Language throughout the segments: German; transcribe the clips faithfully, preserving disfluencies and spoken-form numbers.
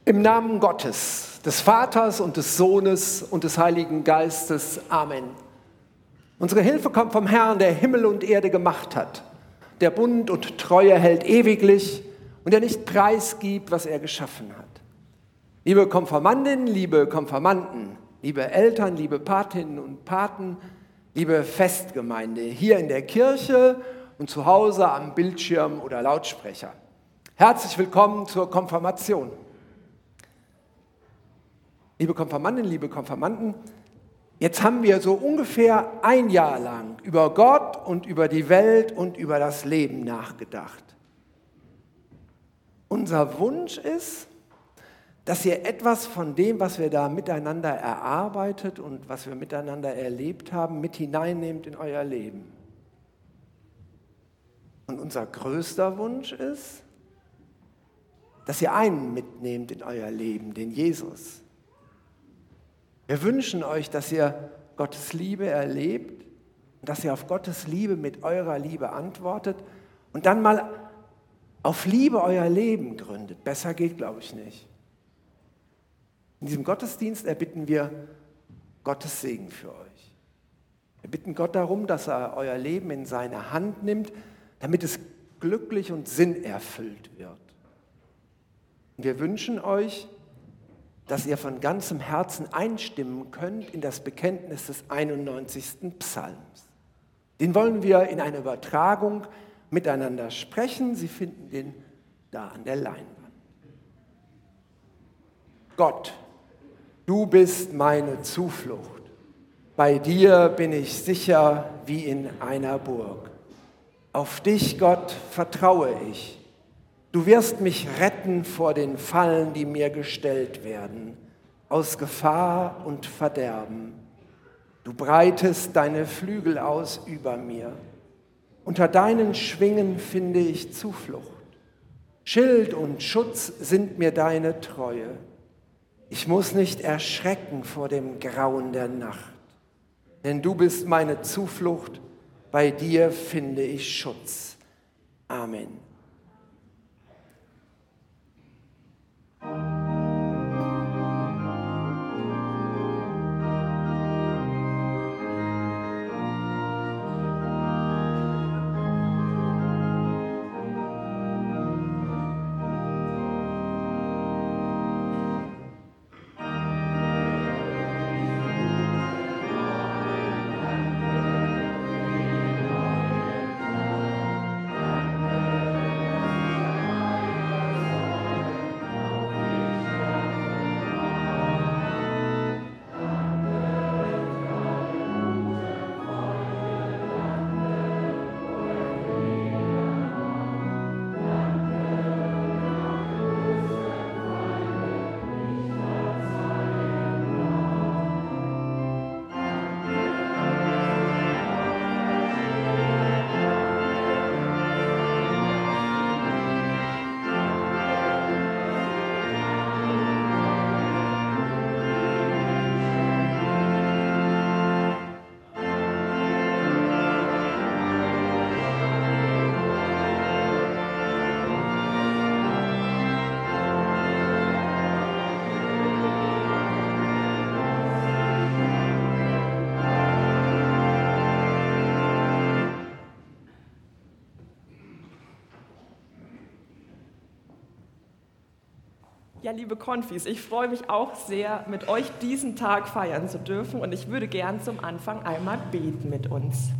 Im Namen Gottes, des Vaters und des Sohnes und des Heiligen Geistes. Amen. Unsere Hilfe kommt vom Herrn, der Himmel und Erde gemacht hat, der Bund und Treue hält ewiglich und der nicht preisgibt, was er geschaffen hat. Liebe Konfirmandinnen, liebe Konfirmanden, liebe Eltern, liebe Patinnen und Paten, liebe Festgemeinde, hier in der Kirche und zu Hause am Bildschirm oder Lautsprecher. Herzlich willkommen zur Konfirmation. Liebe Konfirmandinnen, liebe Konfirmanden, jetzt haben wir so ungefähr ein Jahr lang über Gott und über die Welt und über das Leben nachgedacht. Unser Wunsch ist, dass ihr etwas von dem, was wir da miteinander erarbeitet und was wir miteinander erlebt haben, mit hineinnehmt in euer Leben. Und unser größter Wunsch ist, dass ihr einen mitnehmt in euer Leben, den Jesus. Wir wünschen euch, dass ihr Gottes Liebe erlebt und dass ihr auf Gottes Liebe mit eurer Liebe antwortet und dann mal auf Liebe euer Leben gründet. Besser geht, glaube ich, nicht. In diesem Gottesdienst erbitten wir Gottes Segen für euch. Wir bitten Gott darum, dass er euer Leben in seine Hand nimmt, damit es glücklich und sinnerfüllt wird. Und wir wünschen euch, dass ihr von ganzem Herzen einstimmen könnt in das Bekenntnis des einundneunzigsten Psalms. Den wollen wir in einer Übertragung miteinander sprechen. Sie finden den da an der Leinwand. Gott, du bist meine Zuflucht. Bei dir bin ich sicher wie in einer Burg. Auf dich, Gott, vertraue ich. Du wirst mich retten vor den Fallen, die mir gestellt werden, aus Gefahr und Verderben. Du breitest deine Flügel aus über mir. Unter deinen Schwingen finde ich Zuflucht. Schild und Schutz sind mir deine Treue. Ich muss nicht erschrecken vor dem Grauen der Nacht, denn du bist meine Zuflucht, bei dir finde ich Schutz. Amen. Ja, liebe Konfis, ich freue mich auch sehr, mit euch diesen Tag feiern zu dürfen und ich würde gern zum Anfang einmal beten mit uns.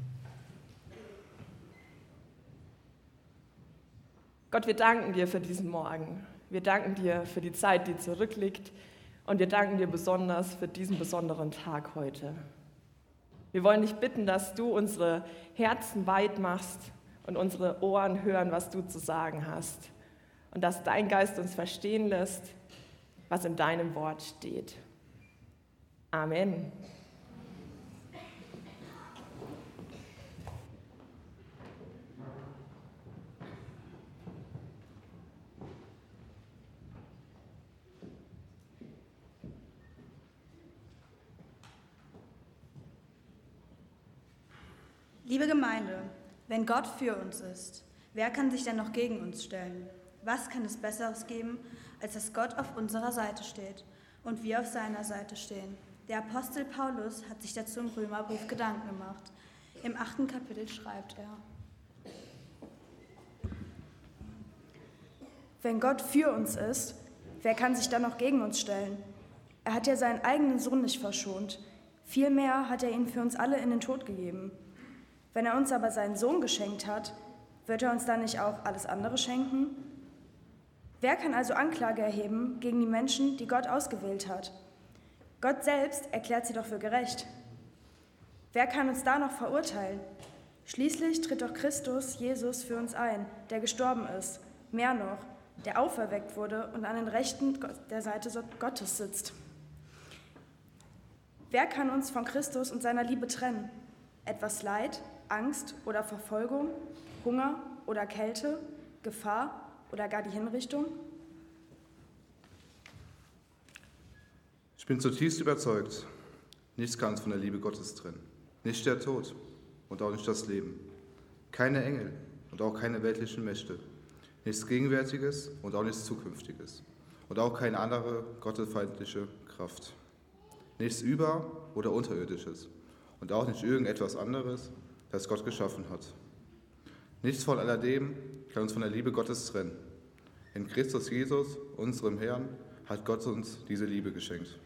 Gott, wir danken dir für diesen Morgen. Wir danken dir für die Zeit, die zurückliegt und wir danken dir besonders für diesen besonderen Tag heute. Wir wollen dich bitten, dass du unsere Herzen weit machst und unsere Ohren hören, was du zu sagen hast. Und dass dein Geist uns verstehen lässt, was in deinem Wort steht. Amen. Liebe Gemeinde, wenn Gott für uns ist, wer kann sich denn noch gegen uns stellen? Was kann es Besseres geben, als dass Gott auf unserer Seite steht und wir auf seiner Seite stehen? Der Apostel Paulus hat sich dazu im Römerbrief Gedanken gemacht. Im achten Kapitel schreibt er: Wenn Gott für uns ist, wer kann sich dann noch gegen uns stellen? Er hat ja seinen eigenen Sohn nicht verschont. Vielmehr hat er ihn für uns alle in den Tod gegeben. Wenn er uns aber seinen Sohn geschenkt hat, wird er uns dann nicht auch alles andere schenken? Wer kann also Anklage erheben gegen die Menschen, die Gott ausgewählt hat? Gott selbst erklärt sie doch für gerecht. Wer kann uns da noch verurteilen? Schließlich tritt doch Christus Jesus für uns ein, der gestorben ist. Mehr noch, der auferweckt wurde und an den Rechten der Seite Gottes sitzt. Wer kann uns von Christus und seiner Liebe trennen? Etwas Leid, Angst oder Verfolgung, Hunger oder Kälte, Gefahr oder gar die Hinrichtung? Ich bin zutiefst überzeugt, nichts kann uns von der Liebe Gottes trennen. Nicht der Tod und auch nicht das Leben. Keine Engel und auch keine weltlichen Mächte. Nichts Gegenwärtiges und auch nichts Zukünftiges. Und auch keine andere gottesfeindliche Kraft. Nichts Über- oder Unterirdisches. Und auch nicht irgendetwas anderes, das Gott geschaffen hat. Nichts von alledem kann uns von der Liebe Gottes trennen. In Christus Jesus, unserem Herrn, hat Gott uns diese Liebe geschenkt.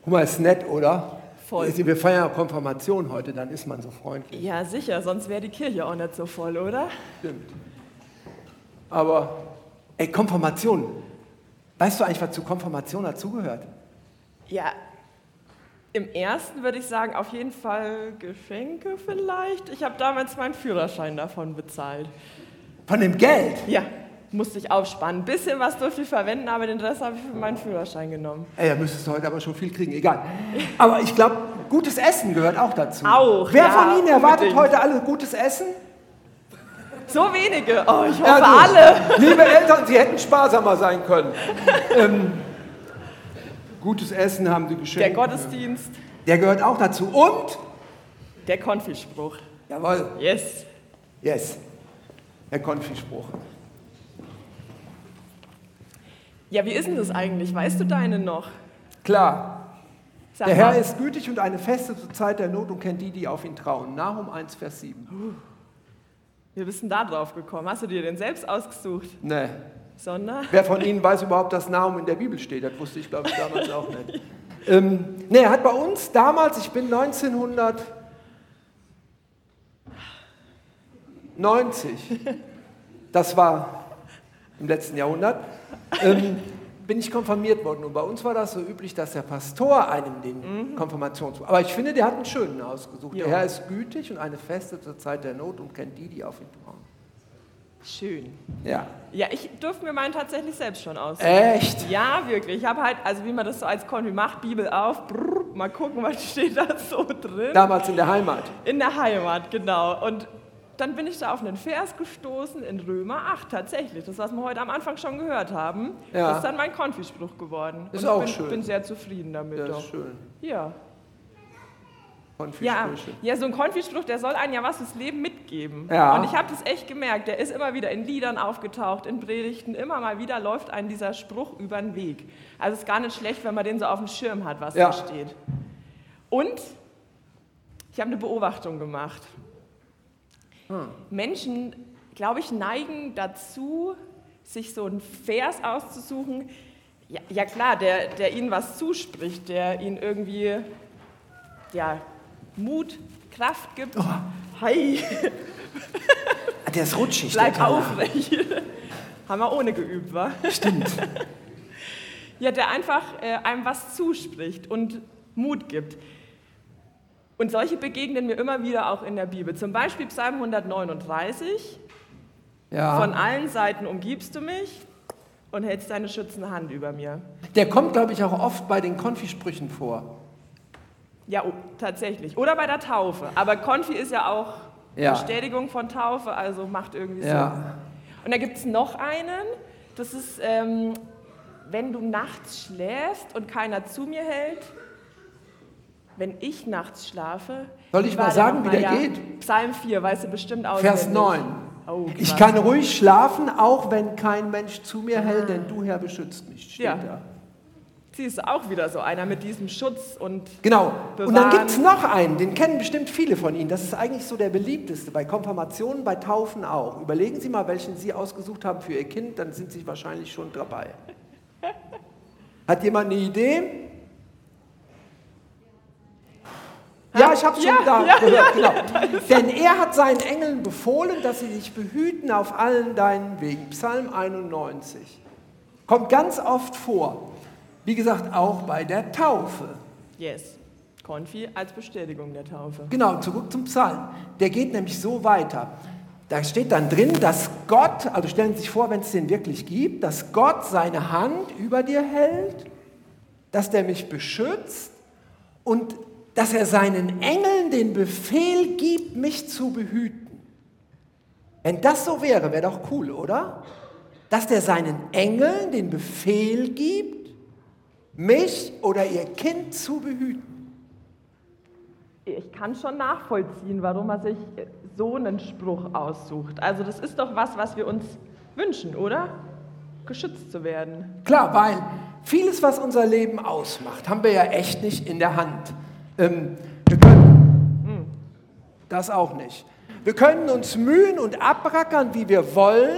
Guck mal, ist nett, oder? Voll. Wir feiern ja Konfirmation heute, dann ist man so freundlich. Ja, sicher, sonst wäre die Kirche auch nicht so voll, oder? Stimmt. Aber, ey, Konfirmation. Weißt du eigentlich, was zu Konfirmation dazugehört? Ja, im ersten würde ich sagen, auf jeden Fall Geschenke vielleicht. Ich habe damals meinen Führerschein davon bezahlt. Von dem Geld? Ja, musste ich aufsparen. Ein bisschen was durfte ich verwenden, aber den Rest habe ich für meinen Führerschein genommen. Ey, da müsstest du heute aber schon viel kriegen, egal. Aber ich glaube, gutes Essen gehört auch dazu. Auch, Wer ja, von Ihnen erwartet unbedingt. heute alle gutes Essen? So wenige. Oh, ich hoffe Ja, du, alle. Liebe Eltern, Sie hätten sparsamer sein können. ähm, gutes Essen haben Sie geschenkt. Der Gottesdienst, Der gehört auch dazu. Und? der Konfispruch. Jawohl. Yes. Yes. Der Konfispruch. Ja, wie ist denn das eigentlich? Weißt du deine noch? Klar. Sag Der Herr mal. ist gütig und eine Feste zur Zeit der Not und kennt die, die auf ihn trauen. Nahum eins, Vers sieben. Wie bist du denn da drauf gekommen? Hast du dir den selbst ausgesucht? Nee. Sondern? Wer von Ihnen weiß überhaupt, dass Nahum in der Bibel steht? Das wusste ich, glaube ich, damals auch nicht. Ähm, nee, er hat bei uns damals, ich bin neunzehnhundertneunzig, das war im letzten Jahrhundert, ähm, bin ich konfirmiert worden. Und bei uns war das so üblich, dass der Pastor einem den mhm. Konfirmationsbuch. Aber ich finde, der hat einen schönen ausgesucht. Ja. Der Herr ist gütig und eine Feste zur Zeit der Not und kennt die, die auf ihn trauen. Schön. Ja. Ja, ich durfte mir meinen tatsächlich selbst schon aussuchen. Echt? Ja, wirklich. Ich habe halt, also wie man das so als Konfi macht, Bibel auf, brrr, mal gucken, was steht da so drin. Damals in der Heimat. In der Heimat, genau. Und dann bin ich da auf einen Vers gestoßen in Römer acht, tatsächlich. Das, was wir heute am Anfang schon gehört haben, Ja. das ist dann mein Konfispruch geworden. Ist Und auch ich bin, schön. bin sehr zufrieden damit. Ja, doch. ist schön. Ja. Ja, Konfisprüche. ja, so ein Konfispruch, der soll einem ja was fürs Leben mitgeben. Ja. Und ich habe das echt gemerkt, der ist immer wieder in Liedern aufgetaucht, in Predigten, immer mal wieder läuft einem dieser Spruch über den Weg. Also es ist gar nicht schlecht, wenn man den so auf dem Schirm hat, was Ja. da steht. Und ich habe eine Beobachtung gemacht. Hm. Menschen, glaube ich, neigen dazu, sich so einen Vers auszusuchen, ja, ja klar, der, der ihnen was zuspricht, der ihnen irgendwie ja, Mut, Kraft gibt. Oh. Hi, Der ist rutschig. bleib der Teller. aufrecht. Haben wir ohne geübt, wa? Stimmt. Ja, der einfach äh, einem was zuspricht und Mut gibt. Und solche begegnen mir immer wieder auch in der Bibel. Zum Beispiel Psalm hundertneununddreißig. Ja. Von allen Seiten umgibst du mich und hältst deine schützende Hand über mir. Der kommt, glaube ich, auch oft bei den Konfisprüchen vor. Ja, oh, tatsächlich. Oder bei der Taufe. Aber Konfi ist ja auch Ja. Bestätigung von Taufe, also macht irgendwie Sinn. Ja. Und da gibt es noch einen, das ist, ähm, wenn du nachts schläfst und keiner zu mir hält, wenn ich nachts schlafe. Soll ich wie mal war sagen, noch wie mal? der Ja, geht? Psalm vier, weißt du bestimmt auswendig. Vers neun. Oh, Ich krass. kann ruhig schlafen, auch wenn kein Mensch zu mir hält, denn du, Herr, beschützt mich. Steht Ja. da. Siehst du, auch wieder so einer mit diesem Schutz und Genau. Und dann Bewahren. gibt es noch einen, den kennen bestimmt viele von Ihnen. Das ist eigentlich so der beliebteste, bei Konfirmationen, bei Taufen auch. Überlegen Sie mal, welchen Sie ausgesucht haben für Ihr Kind, dann sind Sie wahrscheinlich schon dabei. Hat jemand eine Idee? Ja, ich habe schon Ja, da ja, gehört, genau. Denn er hat seinen Engeln befohlen, dass sie dich behüten auf allen deinen Wegen. Psalm einundneunzig. Kommt ganz oft vor. Wie gesagt, auch bei der Taufe. yes, Konfi als Bestätigung der Taufe. Genau, zurück zum Psalm. Der geht nämlich so weiter. Da steht dann drin, dass Gott, also stellen Sie sich vor, wenn es den wirklich gibt, dass Gott seine Hand über dir hält, dass der mich beschützt und dass er seinen Engeln den Befehl gibt, mich zu behüten. Wenn das so wäre, wäre doch cool, oder? Dass der seinen Engeln den Befehl gibt, mich oder ihr Kind zu behüten. Ich kann schon nachvollziehen, warum man sich so einen Spruch aussucht. Also das ist doch was, was wir uns wünschen, oder? Geschützt zu werden. Klar, weil vieles, was unser Leben ausmacht, haben wir ja echt nicht in der Hand. Ähm, wir können das auch nicht. Wir können uns mühen und abrackern, wie wir wollen,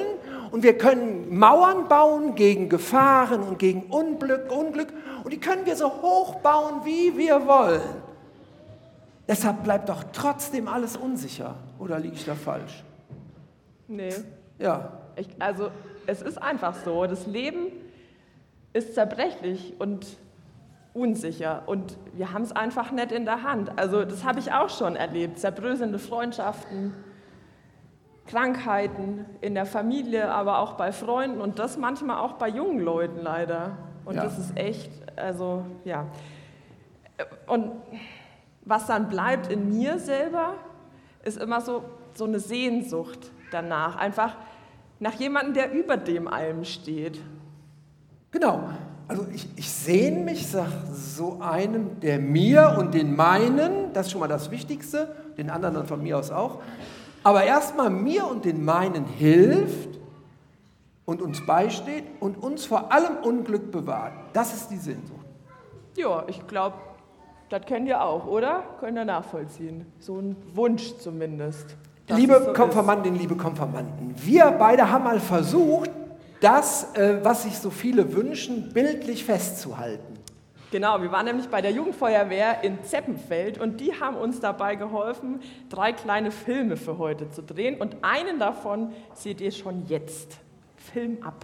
und wir können Mauern bauen gegen Gefahren und gegen Unglück, Unglück und die können wir so hoch bauen, wie wir wollen. Deshalb bleibt doch trotzdem alles unsicher. Oder liege ich da falsch? Nee. Ja. Ich, also es ist einfach so, das Leben ist zerbrechlich und unsicher und wir haben es einfach nicht in der Hand. Also das habe ich auch schon erlebt, zerbröselnde Freundschaften, Krankheiten in der Familie, aber auch bei Freunden und das manchmal auch bei jungen Leuten leider. Und Ja. das ist echt, also ja. Und was dann bleibt in mir selber, ist immer so, so eine Sehnsucht danach, einfach nach jemandem, der über dem allem steht. Genau. Also ich, ich sehne mich nach so einem, der mir und den meinen, das ist schon mal das Wichtigste, den anderen dann von mir aus auch, aber erstmal mir und den meinen hilft und uns beisteht und uns vor allem Unglück bewahrt. Das ist die Sehnsucht. Ja, ich glaube, das kennt ihr auch, oder? Könnt ihr nachvollziehen. So ein Wunsch zumindest. dass Liebe es so Konfirmandinnen, liebe Konfirmanden, wir beide haben mal versucht, das, äh, was sich so viele wünschen, bildlich festzuhalten. ist. Genau, wir waren nämlich bei der Jugendfeuerwehr in Zeppenfeld und die haben uns dabei geholfen, drei kleine Filme für heute zu drehen und einen davon seht ihr schon jetzt. Film ab.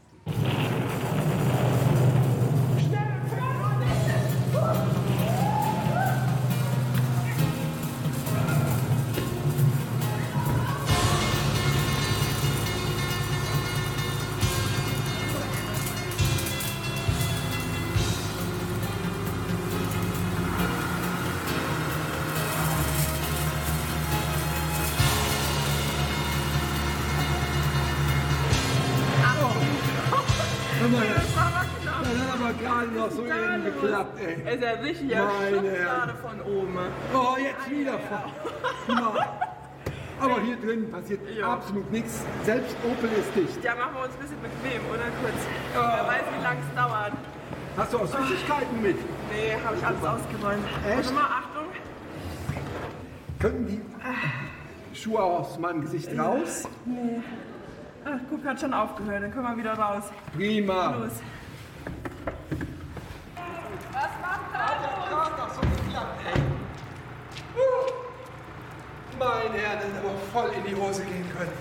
Das hat aber gerade noch so eben geklappt, ey. Ist ja richtig Meine Herren. gerade von oben. Oh, jetzt wieder. Guck mal. Aber hier drin passiert Ja. absolut nichts. Selbst Opel ist dicht. Ja, machen wir uns ein bisschen bequem, oder kurz? Wer weiß, wie lange es dauert. Hast du auch Süßigkeiten mit? Nee, habe ich alles ausgeräumt. Echt? Warte mal, Achtung. Könnten die Schuhe aus meinem Gesicht raus? Nee. Ach, guck, hat schon aufgehört, dann können wir wieder raus. Prima. Los. Mein Herr, das hätte aber voll in die Hose gehen können.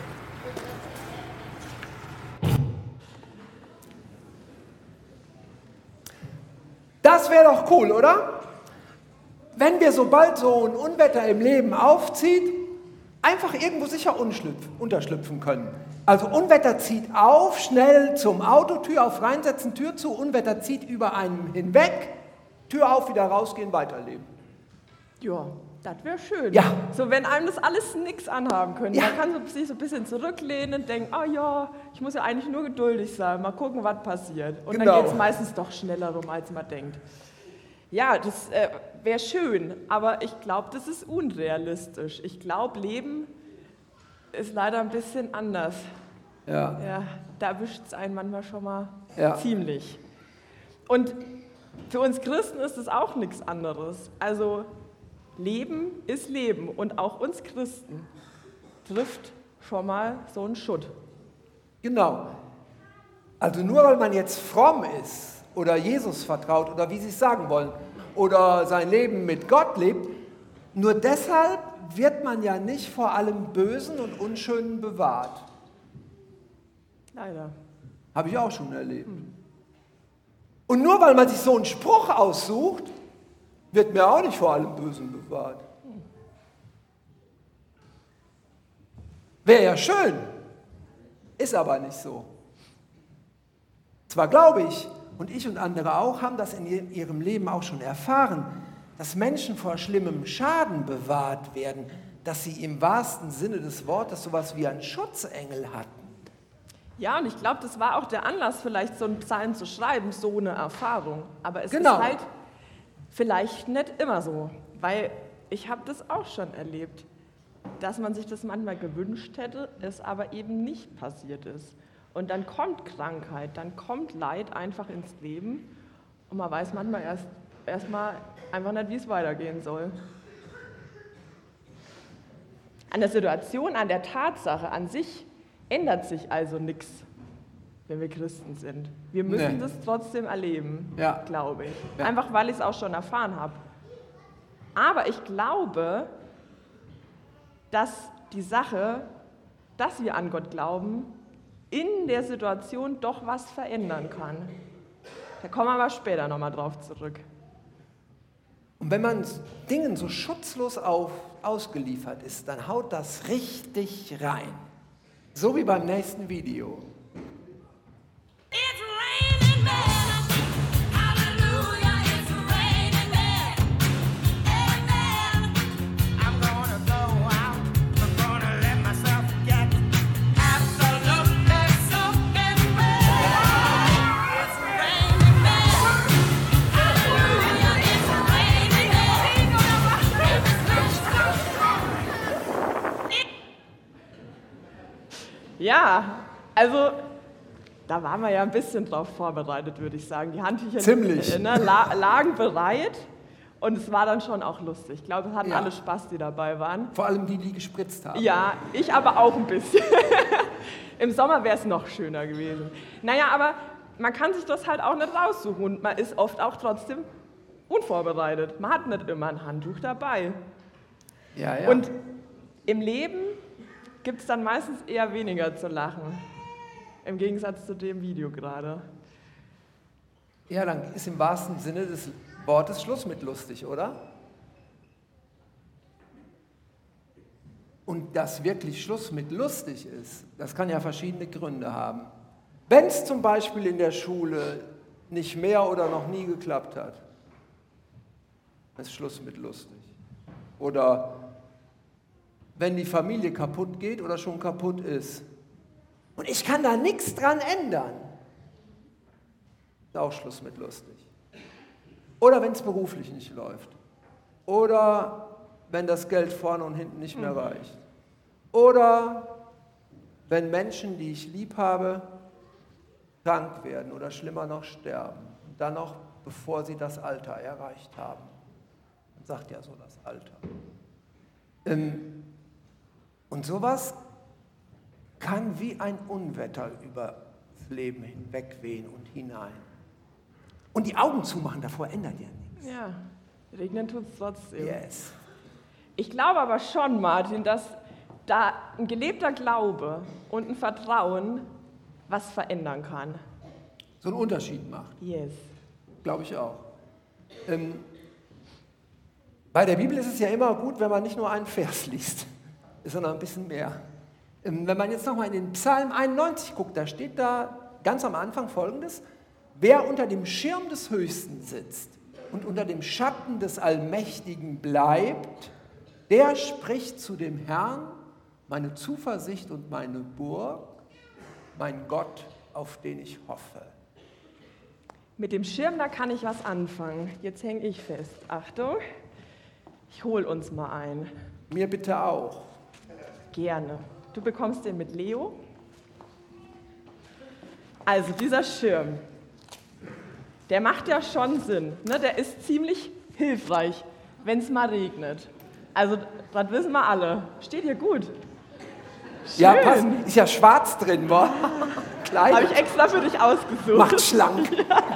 Das wäre doch cool, oder? Wenn wir, sobald so ein Unwetter im Leben aufzieht, einfach irgendwo sicher unterschlüpfen können. Also Unwetter zieht auf, schnell zum Auto, Tür auf, reinsetzen, Tür zu, Unwetter zieht über einen hinweg, Tür auf, wieder rausgehen, weiterleben. Ja, das wäre schön. Ja. So, wenn einem das alles nichts anhaben könnte. Ja. Man kann so, sich so ein bisschen zurücklehnen und denken, ah ja, ich muss ja eigentlich nur geduldig sein, mal gucken, was passiert. Und Genau. dann geht es meistens doch schneller rum, als man denkt. Ja, das äh, wäre schön, aber ich glaube, das ist unrealistisch. Ich glaube, Leben ist leider ein bisschen anders. Ja. Ja, da erwischt es einen manchmal schon mal Ja. ziemlich. Und für uns Christen ist es auch nichts anderes. Also Leben ist Leben und auch uns Christen trifft schon mal so ein Schutt. Genau. Also nur weil man jetzt fromm ist oder Jesus vertraut oder wie Sie es sagen wollen oder sein Leben mit Gott lebt, nur deshalb wird man ja nicht vor allem Bösen und Unschönen bewahrt. Leider. Habe ich auch schon erlebt. Und nur weil man sich so einen Spruch aussucht, wird mir auch nicht vor allem Bösen bewahrt. Wäre ja schön, ist aber nicht so. Zwar glaube ich, und ich und andere auch, haben das in ihrem Leben auch schon erfahren, dass Menschen vor schlimmem Schaden bewahrt werden, dass sie im wahrsten Sinne des Wortes sowas wie einen Schutzengel hatten. Ja, und ich glaube, das war auch der Anlass, vielleicht so einen Psalm zu schreiben, so eine Erfahrung. Aber es Genau. ist halt vielleicht nicht immer so, weil ich habe das auch schon erlebt, dass man sich das manchmal gewünscht hätte, es aber eben nicht passiert ist. Und dann kommt Krankheit, dann kommt Leid einfach ins Leben und man weiß manchmal erst erstmal einfach nicht, wie es weitergehen soll. An der Situation, an der Tatsache an sich ändert sich also nichts, wenn wir Christen sind. Wir müssen Nee. das trotzdem erleben, Ja. glaube ich. Ja. Einfach, weil ich es auch schon erfahren habe. Aber ich glaube, dass die Sache, dass wir an Gott glauben, in der Situation doch was verändern kann. Da kommen wir aber später nochmal drauf zurück. Und wenn man Dingen so schutzlos auf, ausgeliefert ist, dann haut das richtig rein. So wie beim nächsten Video. It's raining men. Hallelujah, it's raining men. Amen. I'm gonna go out. I'm gonna let myself get absolutely soaking wet. It's raining men. Hallelujah, it's raining men. Ja, also da waren wir ja ein bisschen drauf vorbereitet, würde ich sagen. Die Handtücher Ziemlich. Ne, la, lagen bereit und es war dann schon auch lustig. Ich glaube, es hatten Ja. alle Spaß, die dabei waren. Vor allem die, die gespritzt haben. Ja, ich aber auch ein bisschen. Im Sommer wäre es noch schöner gewesen. Naja, aber man kann sich das halt auch nicht raussuchen und man ist oft auch trotzdem unvorbereitet. Man hat nicht immer ein Handtuch dabei. Ja, ja. Und im Leben gibt es dann meistens eher weniger zu lachen. Im Gegensatz zu dem Video gerade. ja, dann ist im wahrsten Sinne des Wortes Schluss mit lustig, oder? Und dass wirklich Schluss mit lustig ist, das kann ja verschiedene Gründe haben. Wenn es zum Beispiel in der Schule nicht mehr oder noch nie geklappt hat, ist Schluss mit lustig. Oder wenn die Familie kaputt geht oder schon kaputt ist. Und ich kann da nichts dran ändern. Ist auch Schluss mit lustig. Oder wenn es beruflich nicht läuft. Oder wenn das Geld vorne und hinten nicht mehr reicht. Oder wenn Menschen, die ich lieb habe, krank werden oder schlimmer noch sterben. Und dann noch, bevor sie das Alter erreicht haben. Man sagt ja so das Alter. Ähm, und sowas kann wie ein Unwetter über das Leben hinwegwehen und hinein. Und die Augen zumachen, davor ändert ja nichts. Ja, regnen tut es trotzdem. Yes. Ich glaube aber schon, Martin, dass da ein gelebter Glaube und ein Vertrauen was verändern kann. So einen Unterschied macht, Yes. glaube ich auch. Ähm, bei der Bibel ist es ja immer gut, wenn man nicht nur einen Vers liest, sondern ein bisschen mehr. Ähm, wenn man jetzt nochmal in den Psalm einundneunzig guckt, da steht da ganz am Anfang Folgendes: Wer unter dem Schirm des Höchsten sitzt und unter dem Schatten des Allmächtigen bleibt, der spricht zu dem Herrn, meine Zuversicht und meine Burg, mein Gott, auf den ich hoffe. Mit dem Schirm, da kann ich was anfangen. Jetzt hänge ich fest. Achtung, ich hole uns mal ein. Mir bitte auch. Gerne. Du bekommst den mit Leo. Also dieser Schirm, der macht ja schon Sinn. Ne? Der ist ziemlich hilfreich, wenn es mal regnet. Also das wissen wir alle. Steht hier gut. Schön. Ja, passt. Ist ja schwarz drin, wa? Klein. Habe ich extra für dich ausgesucht. Macht schlank.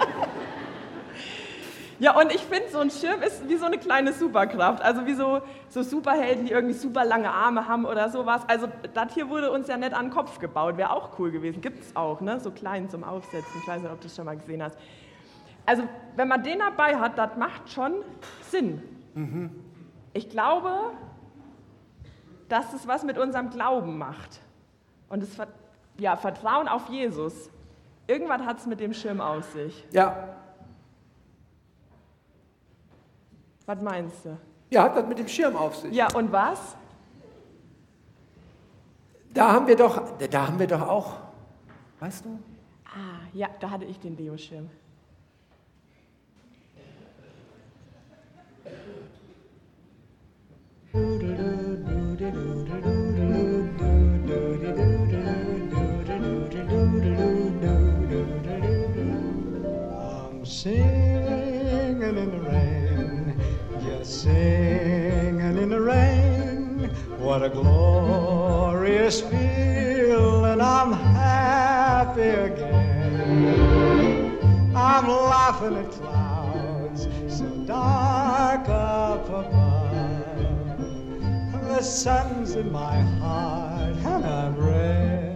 Ja, und ich finde, so ein Schirm ist wie so eine kleine Superkraft. Also wie so, so Superhelden, die irgendwie super lange Arme haben oder sowas. Also das hier wurde uns ja nicht an den Kopf gebaut. Wäre auch cool gewesen. Gibt es auch, ne? So klein zum Aufsetzen. Ich weiß nicht, ob du das schon mal gesehen hast. Also wenn man den dabei hat, das macht schon Sinn. Mhm. Ich glaube, dass es was mit unserem Glauben macht. Und das ja, Vertrauen auf Jesus. Irgendwas hat es mit dem Schirm auf sich. Ja. Was meinst du? Ja, hat das mit dem Schirm auf sich. Ja, und was? Da haben wir doch, da haben wir doch auch, weißt du? Ah, ja, da hatte ich den Leo-Schirm. I'm singing in the rain, just singing in the rain. What a glorious feeling I'm happy again. I'm laughing at clouds so dark up above. The sun's in my heart and I'm ready.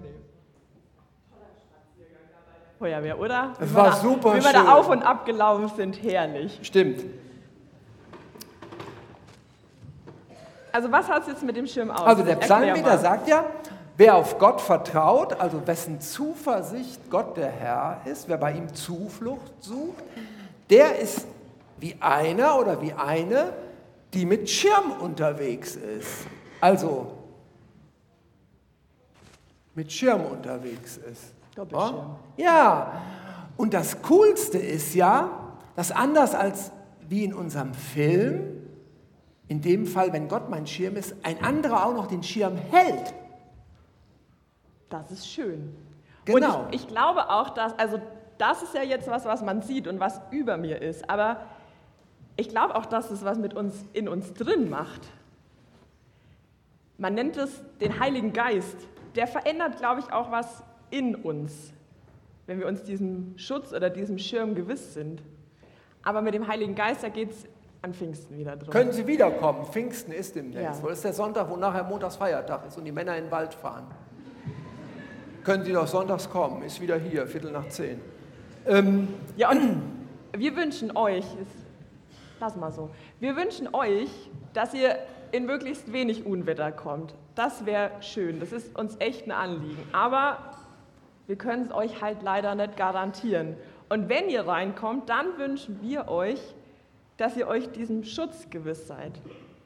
Feuerwehr, oder? Es Wie war wir da- super Wie wir schön. da auf und ab gelaufen sind, herrlich. Stimmt. Also was hat es jetzt mit dem Schirm aus? Also der Erklär Psalmbeter mal. sagt ja, wer auf Gott vertraut, also wessen Zuversicht Gott der Herr ist, wer bei ihm Zuflucht sucht, der ist wie einer oder wie eine, die mit Schirm unterwegs ist. Also mit Schirm unterwegs ist. Doppelschirm. Ja, und das Coolste ist ja, dass anders als wie in unserem Film, in dem Fall, wenn Gott mein Schirm ist, ein anderer auch noch den Schirm hält. Das ist schön. Genau. Und ich, ich glaube auch, dass, also das ist ja jetzt was, was man sieht und was über mir ist, aber ich glaube auch, dass es was mit uns in uns drin macht. Man nennt es den Heiligen Geist. Der verändert, glaube ich, auch was in uns, wenn wir uns diesem Schutz oder diesem Schirm gewiss sind. Aber mit dem Heiligen Geist, da geht es an Pfingsten wieder drum. Können Sie wiederkommen? Pfingsten ist demnächst. Ja. Wohl ist der Sonntag, wo nachher Montagsfeiertag ist und die Männer in den Wald fahren. Können Sie doch sonntags kommen, ist wieder hier, Viertel nach zehn. Ähm, Ja, und wir wünschen euch, ist, lass mal so, wir wünschen euch, dass ihr in möglichst wenig Unwetter kommt. Das wäre schön, das ist uns echt ein Anliegen. Aber wir können es euch halt leider nicht garantieren. Und wenn ihr reinkommt, dann wünschen wir euch, dass ihr euch diesem Schutz gewiss seid.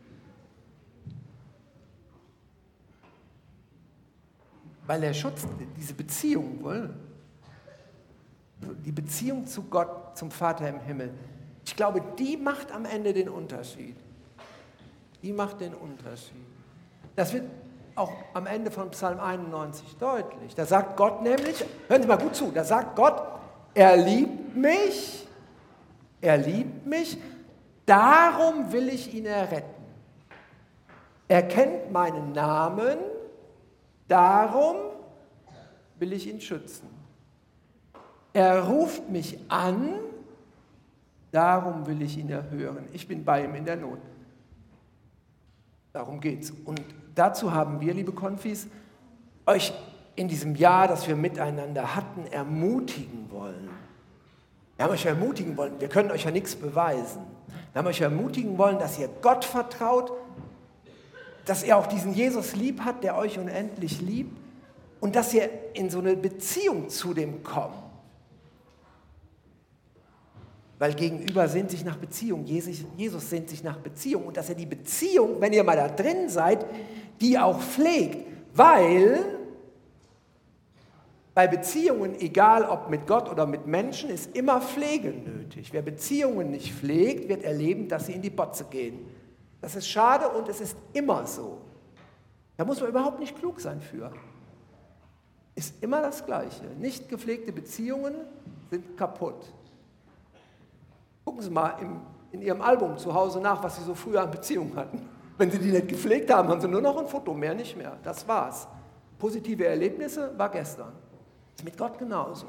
weil der Schutz, diese Beziehung, wohl, die Beziehung zu Gott, zum Vater im Himmel, ich glaube, die macht am Ende den Unterschied. Die macht den Unterschied. Das wird auch am Ende von Psalm einundneunzig deutlich. Da sagt Gott nämlich, hören Sie mal gut zu, da sagt Gott, er liebt mich, er liebt mich, darum will ich ihn erretten. Er kennt meinen Namen, darum will ich ihn schützen. Er ruft mich an, darum will ich ihn erhören. Ich bin bei ihm in der Not. Darum geht's. Und dazu haben wir, liebe Konfis, euch in diesem Jahr, das wir miteinander hatten, ermutigen wollen. Wir haben euch ermutigen wollen, wir können euch ja nichts beweisen. Wir haben euch ermutigen wollen, dass ihr Gott vertraut, dass ihr auch diesen Jesus lieb hat, der euch unendlich liebt und dass ihr in so eine Beziehung zu dem kommt. Weil Gegenüber sehnt sich nach Beziehung, Jesus, Jesus sehnt sich nach Beziehung und dass ihr die Beziehung, wenn ihr mal da drin seid, die auch pflegt, weil bei Beziehungen, egal ob mit Gott oder mit Menschen, ist immer Pflege nötig. Wer Beziehungen nicht pflegt, wird erleben, dass sie in die Botze gehen. Das ist schade und es ist immer so. Da muss man überhaupt nicht klug sein für. Ist immer das Gleiche. Nicht gepflegte Beziehungen sind kaputt. Gucken Sie mal im, in Ihrem Album zu Hause nach, was Sie so früher an Beziehungen hatten. Wenn Sie die nicht gepflegt haben, haben Sie nur noch ein Foto, mehr nicht mehr. Das war's. Positive Erlebnisse war gestern. Ist mit Gott genauso.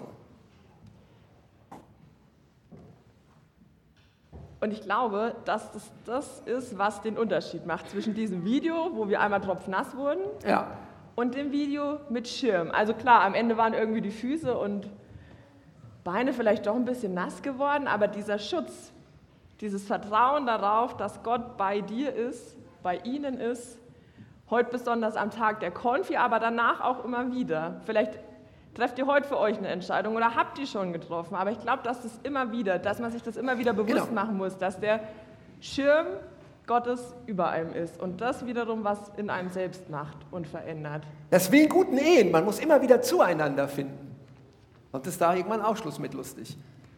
Und ich glaube, dass das das ist, was den Unterschied macht zwischen diesem Video, wo wir einmal tropfnass wurden, Ja. und dem Video mit Schirm. Also klar, am Ende waren irgendwie die Füße und Beine vielleicht doch ein bisschen nass geworden, aber dieser Schutz, dieses Vertrauen darauf, dass Gott bei dir ist, bei ihnen ist, heute besonders am Tag der Konfi, aber danach auch immer wieder. Vielleicht trefft ihr heute für euch eine Entscheidung oder habt die schon getroffen, aber ich glaube, dass das immer wieder, dass man sich das immer wieder bewusst Genau. machen muss, dass der Schirm Gottes über einem ist und das wiederum was in einem selbst macht und verändert. Das ist wie in guten Ehen. Man muss immer wieder zueinander finden. Sonst ist da irgendwann auch Schluss mit lustig.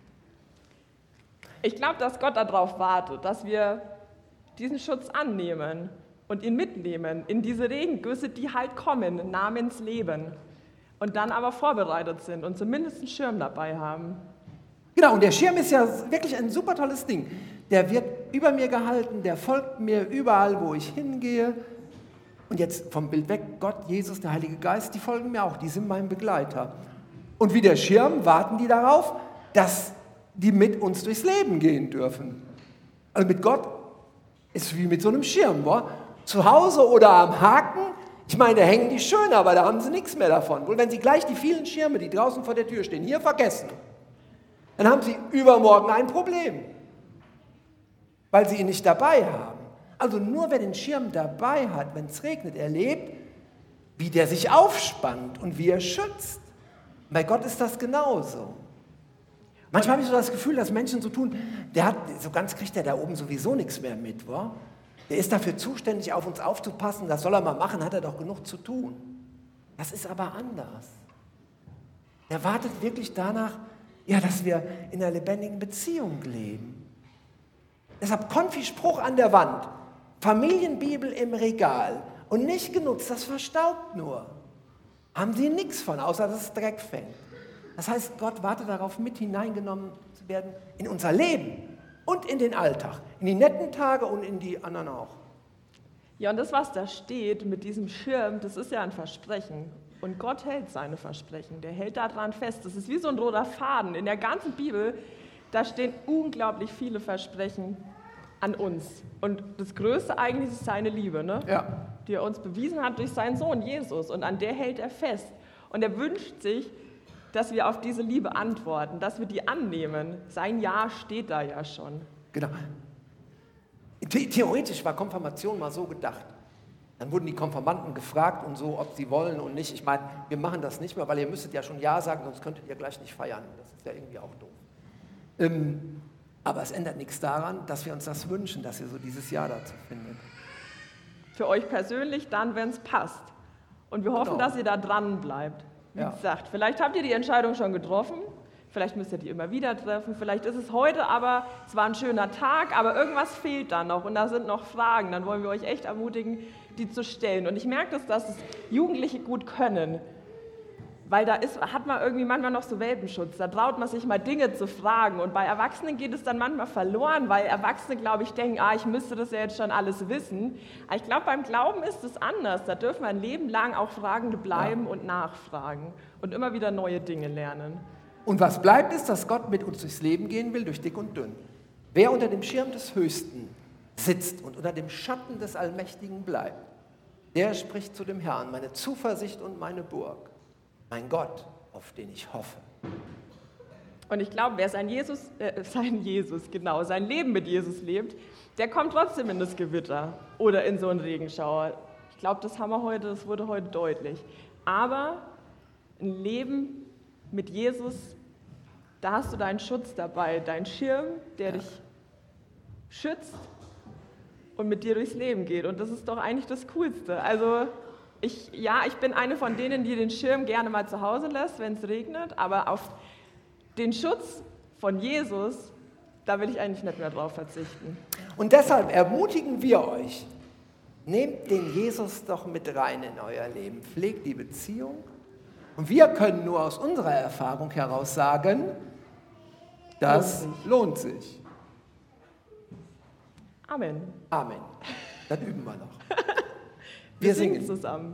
Ich glaube, dass Gott darauf wartet, dass wir diesen Schutz annehmen und ihn mitnehmen in diese Regengüsse, die halt kommen, namens Leben. Und dann aber vorbereitet sind und zumindest einen Schirm dabei haben. Genau, und der Schirm ist ja wirklich ein super tolles Ding. Der wird über mir gehalten, der folgt mir überall, wo ich hingehe. Und jetzt vom Bild weg, Gott, Jesus, der Heilige Geist, die folgen mir auch, die sind mein Begleiter. Und wie der Schirm warten die darauf, dass die mit uns durchs Leben gehen dürfen. Also mit Gott ist wie mit so einem Schirm, wa? Zu Hause oder am Haken, ich meine, da hängen die schön, aber da haben sie nichts mehr davon. Wohl, wenn sie gleich die vielen Schirme, die draußen vor der Tür stehen, hier vergessen, dann haben sie übermorgen ein Problem, weil sie ihn nicht dabei haben. Also nur wer den Schirm dabei hat, wenn es regnet, erlebt, wie der sich aufspannt und wie er schützt. Bei Gott ist das genauso. Manchmal habe ich so das Gefühl, dass Menschen so tun, der hat, so ganz kriegt der da oben sowieso nichts mehr mit, wa? Der ist dafür zuständig, auf uns aufzupassen, das soll er mal machen, hat er doch genug zu tun. Das ist aber anders. Er wartet wirklich danach, ja, dass wir in einer lebendigen Beziehung leben. Deshalb Konfi-Spruch an der Wand, Familienbibel im Regal und nicht genutzt, das verstaubt nur. Haben sie nichts von, außer dass es Dreck fängt. Das heißt, Gott wartet darauf, mit hineingenommen zu werden in unser Leben und in den Alltag, in die netten Tage und in die anderen auch. Ja, und das, was da steht mit diesem Schirm, das ist ja ein Versprechen. Und Gott hält seine Versprechen, der hält daran fest. Das ist wie so ein roter Faden. In der ganzen Bibel, da stehen unglaublich viele Versprechen an uns. Und das Größte eigentlich ist seine Liebe, ne? Ja. Die er uns bewiesen hat durch seinen Sohn Jesus. Und an der hält er fest. Und er wünscht sich, dass wir auf diese Liebe antworten, dass wir die annehmen. Sein Ja steht da ja schon. Genau. The- Theoretisch war Konfirmation mal so gedacht. Dann wurden die Konfirmanden gefragt und so, ob sie wollen und nicht. Ich meine, wir machen das nicht mehr, weil ihr müsstet ja schon Ja sagen, sonst könntet ihr gleich nicht feiern. Das ist ja irgendwie auch doof. Ähm, aber es ändert nichts daran, dass wir uns das wünschen, dass ihr so dieses Ja dazu findet. Für euch persönlich dann, wenn es passt. Und wir hoffen, Genau. dass ihr da dran bleibt. Wie Ja. gesagt, vielleicht habt ihr die Entscheidung schon getroffen, vielleicht müsst ihr die immer wieder treffen, vielleicht ist es heute aber, es war ein schöner Tag, aber irgendwas fehlt da noch und da sind noch Fragen, dann wollen wir euch echt ermutigen, die zu stellen. Und ich merke das, dass es Jugendliche gut können, weil da ist, hat man irgendwie manchmal noch so Welpenschutz, da traut man sich mal Dinge zu fragen und bei Erwachsenen geht es dann manchmal verloren, weil Erwachsene, glaube ich, denken, ah, ich müsste das ja jetzt schon alles wissen. Aber ich glaube, beim Glauben ist es anders, da dürfen wir ein Leben lang auch Fragende bleiben Ja. und nachfragen und immer wieder neue Dinge lernen. Und was bleibt, ist, dass Gott mit uns durchs Leben gehen will, durch dick und dünn. Wer unter dem Schirm des Höchsten sitzt und unter dem Schatten des Allmächtigen bleibt, der spricht zu dem Herrn, meine Zuversicht und meine Burg, mein Gott, auf den ich hoffe. Und ich glaube, wer sein Jesus, äh, sein Jesus, genau, sein Leben mit Jesus lebt, der kommt trotzdem in das Gewitter oder in so einen Regenschauer. Ich glaube, das haben wir heute, das wurde heute deutlich. Aber ein Leben mit Jesus, da hast du deinen Schutz dabei, deinen Schirm, der dich schützt und mit dir durchs Leben geht. Und das ist doch eigentlich das Coolste. Also ich, ja, ich bin eine von denen, die den Schirm gerne mal zu Hause lässt, wenn es regnet, aber auf den Schutz von Jesus, da will ich eigentlich nicht mehr drauf verzichten. Und deshalb ermutigen wir euch, nehmt den Jesus doch mit rein in euer Leben, pflegt die Beziehung. Und wir können nur aus unserer Erfahrung heraus sagen, das lohnt sich. Amen. Amen. Dann üben wir noch. Wir, Wir singen singen. zusammen.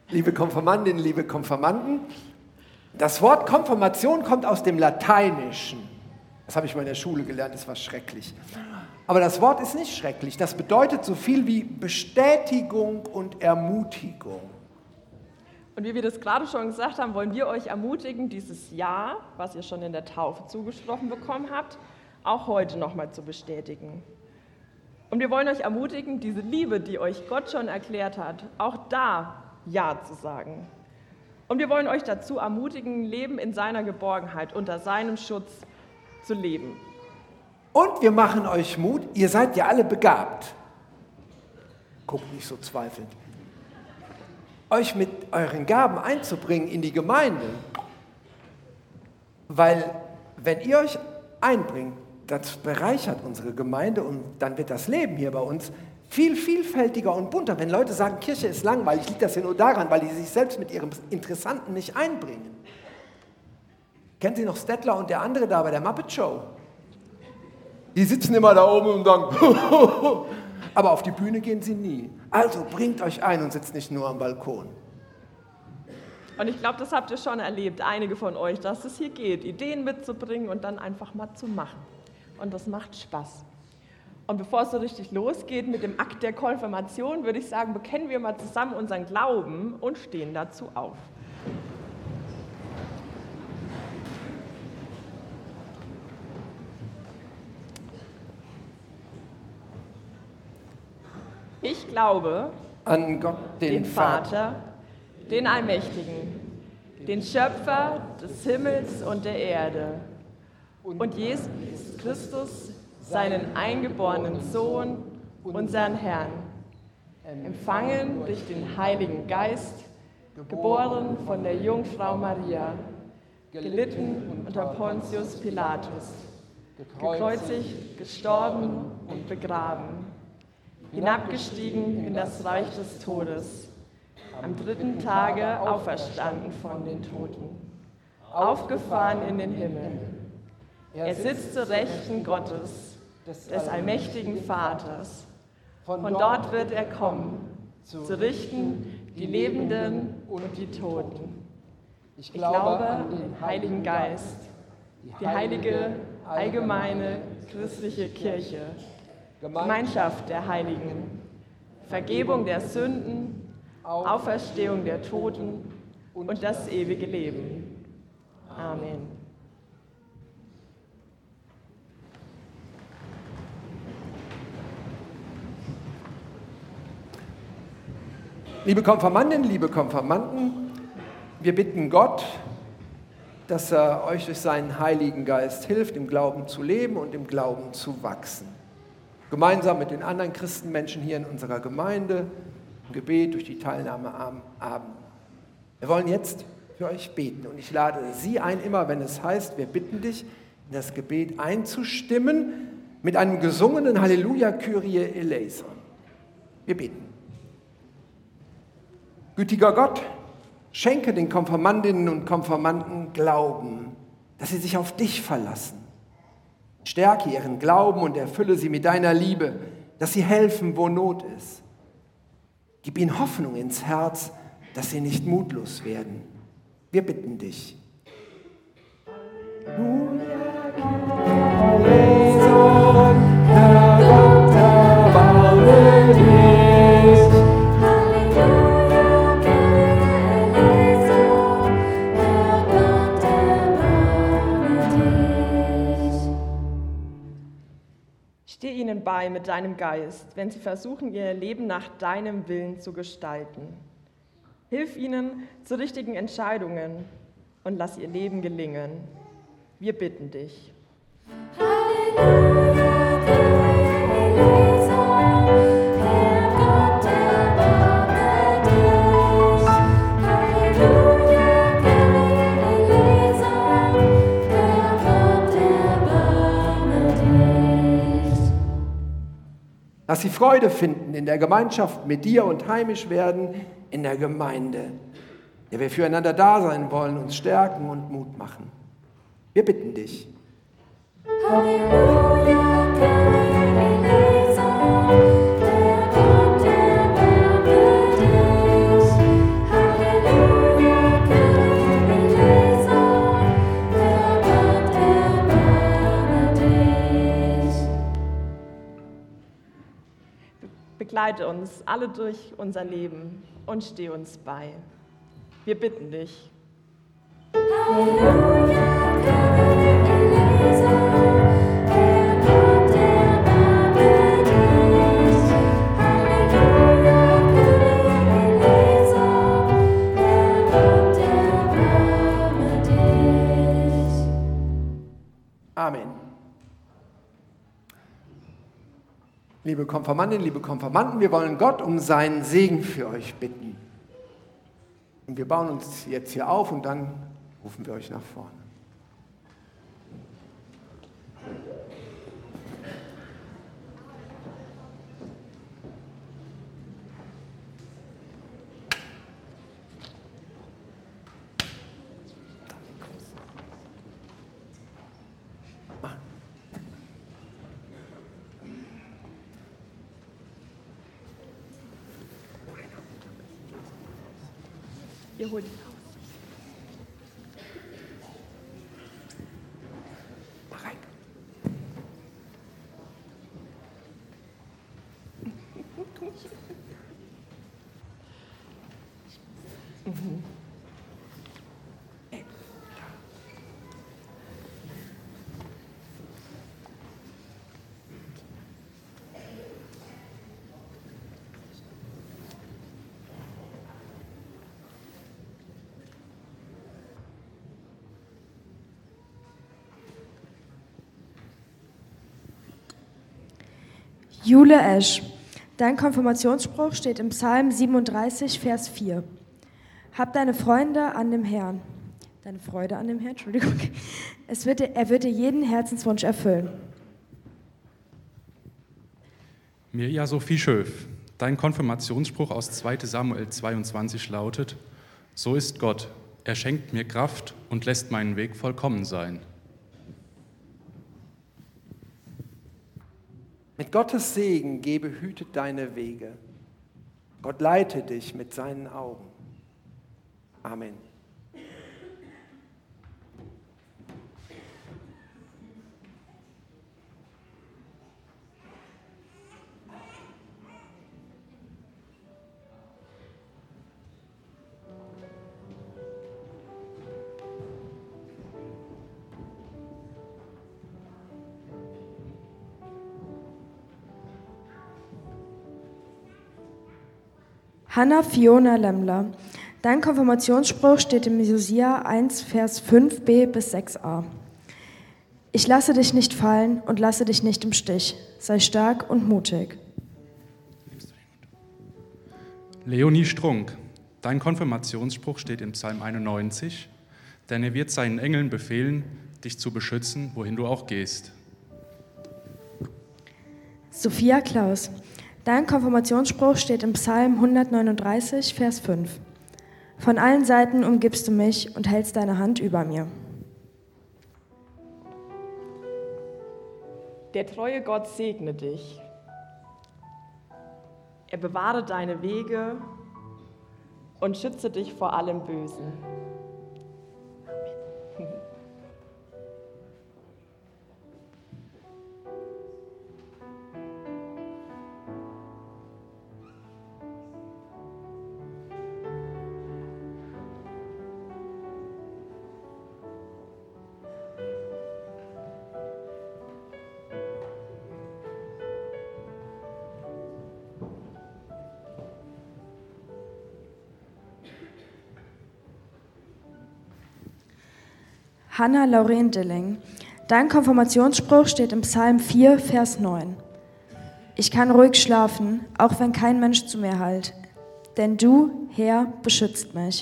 Liebe Konfirmandinnen, liebe Konfirmanden, das Wort Konfirmation kommt aus dem Lateinischen. Das habe ich mal in der Schule gelernt, das war schrecklich. Aber das Wort ist nicht schrecklich, das bedeutet so viel wie Bestätigung und Ermutigung. Und wie wir das gerade schon gesagt haben, wollen wir euch ermutigen, dieses Ja, was ihr schon in der Taufe zugesprochen bekommen habt, auch heute nochmal zu bestätigen. Und wir wollen euch ermutigen, diese Liebe, die euch Gott schon erklärt hat, auch da Ja zu sagen. Und wir wollen euch dazu ermutigen, Leben in seiner Geborgenheit, unter seinem Schutz zu leben. Und wir machen euch Mut, ihr seid ja alle begabt. Guckt nicht so zweifelnd. Euch mit euren Gaben einzubringen in die Gemeinde. Weil wenn ihr euch einbringt, das bereichert unsere Gemeinde und dann wird das Leben hier bei uns viel vielfältiger und bunter. Wenn Leute sagen, Kirche ist langweilig, liegt das ja nur daran, weil die sich selbst mit ihrem Interessanten nicht einbringen. Kennen Sie noch Stettler und der andere da bei der Muppet Show? Die sitzen immer da oben und sagen, aber auf die Bühne gehen sie nie. Also bringt euch ein und sitzt nicht nur am Balkon. Und ich glaube, das habt ihr schon erlebt, einige von euch, dass es hier geht, Ideen mitzubringen und dann einfach mal zu machen. Und das macht Spaß. Und bevor es so richtig losgeht mit dem Akt der Konfirmation, würde ich sagen, bekennen wir mal zusammen unseren Glauben und stehen dazu auf. Ich glaube An Gott, den, den Vater, den Allmächtigen, den Schöpfer des Himmels und der Erde und Jesus Christus, seinen eingeborenen Sohn, unseren Herrn, empfangen durch den Heiligen Geist, geboren von der Jungfrau Maria, gelitten unter Pontius Pilatus, gekreuzigt, gestorben und begraben, hinabgestiegen in das Reich des Todes, am dritten Tage auferstanden von den Toten, aufgefahren in den Himmel. Er sitzt zur Rechten Gottes, des allmächtigen Vaters. Von dort wird er kommen, zu richten die Lebenden und die Toten. Ich glaube an den Heiligen Geist, die heilige, allgemeine, christliche Kirche, Gemeinschaft der Heiligen, Vergebung der Sünden, Auferstehung der Toten und das ewige Leben. Amen. Liebe Konfirmandinnen, liebe Konfirmanden, wir bitten Gott, dass er euch durch seinen Heiligen Geist hilft, im Glauben zu leben und im Glauben zu wachsen. Gemeinsam mit den anderen Christenmenschen hier in unserer Gemeinde, im Gebet, durch die Teilnahme am Abend. Wir wollen jetzt für euch beten und ich lade Sie ein, immer wenn es heißt, wir bitten dich, in das Gebet einzustimmen mit einem gesungenen Halleluja Kyrie eleison. Wir beten. Gütiger Gott, schenke den Konfirmandinnen und Konfirmanden Glauben, dass sie sich auf dich verlassen. Stärke ihren Glauben und erfülle sie mit deiner Liebe, dass sie helfen, wo Not ist. Gib ihnen Hoffnung ins Herz, dass sie nicht mutlos werden. Wir bitten dich. Steh ihnen bei mit deinem Geist, wenn sie versuchen, ihr Leben nach deinem Willen zu gestalten. Hilf ihnen zu richtigen Entscheidungen und lass ihr Leben gelingen. Wir bitten dich. Halleluja, Kyrie eleison, Herr Gott, erbarme dich. Halleluja, Kyrie eleison, Herr Gott, erbarme dich. Lass sie Freude finden in der Gemeinschaft mit dir und heimisch werden in der Gemeinde, der wir füreinander da sein wollen, uns stärken und Mut machen. Wir bitten dich. Halleluja, Kyrie eleison, Herr Gott, erbarme dich. Halleluja, Begleite uns alle durch unser Leben und steh uns bei. Wir bitten dich. Amen. Liebe Konfirmandinnen, liebe Konfirmanden, wir wollen Gott um seinen Segen für euch bitten. Und wir bauen uns jetzt hier auf und dann rufen wir euch nach vorne. Ihr holt ihn raus. Mach rein. Mhm. Jule Esch, dein Konfirmationsspruch steht im Psalm siebenunddreißig, Vers vier. Hab deine Freunde an dem Herrn. Deine Freude an dem Herrn, Entschuldigung. Es wird, er wird dir jeden Herzenswunsch erfüllen. Mirja Sophie Schöf, dein Konfirmationsspruch aus zweiter Samuel zweiundzwanzig lautet: So ist Gott, er schenkt mir Kraft und lässt meinen Weg vollkommen sein. Mit Gottes Segen geh behütet deine Wege. Gott leite dich mit seinen Augen. Amen. Hannah Fiona Lemmler, dein Konfirmationsspruch steht im Josia eins, Vers fünf b bis sechs a. Ich lasse dich nicht fallen und lasse dich nicht im Stich. Sei stark und mutig. Leonie Strunk, dein Konfirmationsspruch steht im Psalm einundneunzig, denn er wird seinen Engeln befehlen, dich zu beschützen, wohin du auch gehst. Sophia Klaus, dein Konfirmationsspruch steht im Psalm hundertneununddreißig, Vers fünf. Von allen Seiten umgibst du mich und hältst deine Hand über mir. Der treue Gott segne dich. Er bewahre deine Wege und schütze dich vor allem Bösen. Amen. Hannah Lauren Dilling, dein Konfirmationsspruch steht im Psalm vier, Vers neun. Ich kann ruhig schlafen, auch wenn kein Mensch zu mir hallt, denn du, Herr, beschützt mich.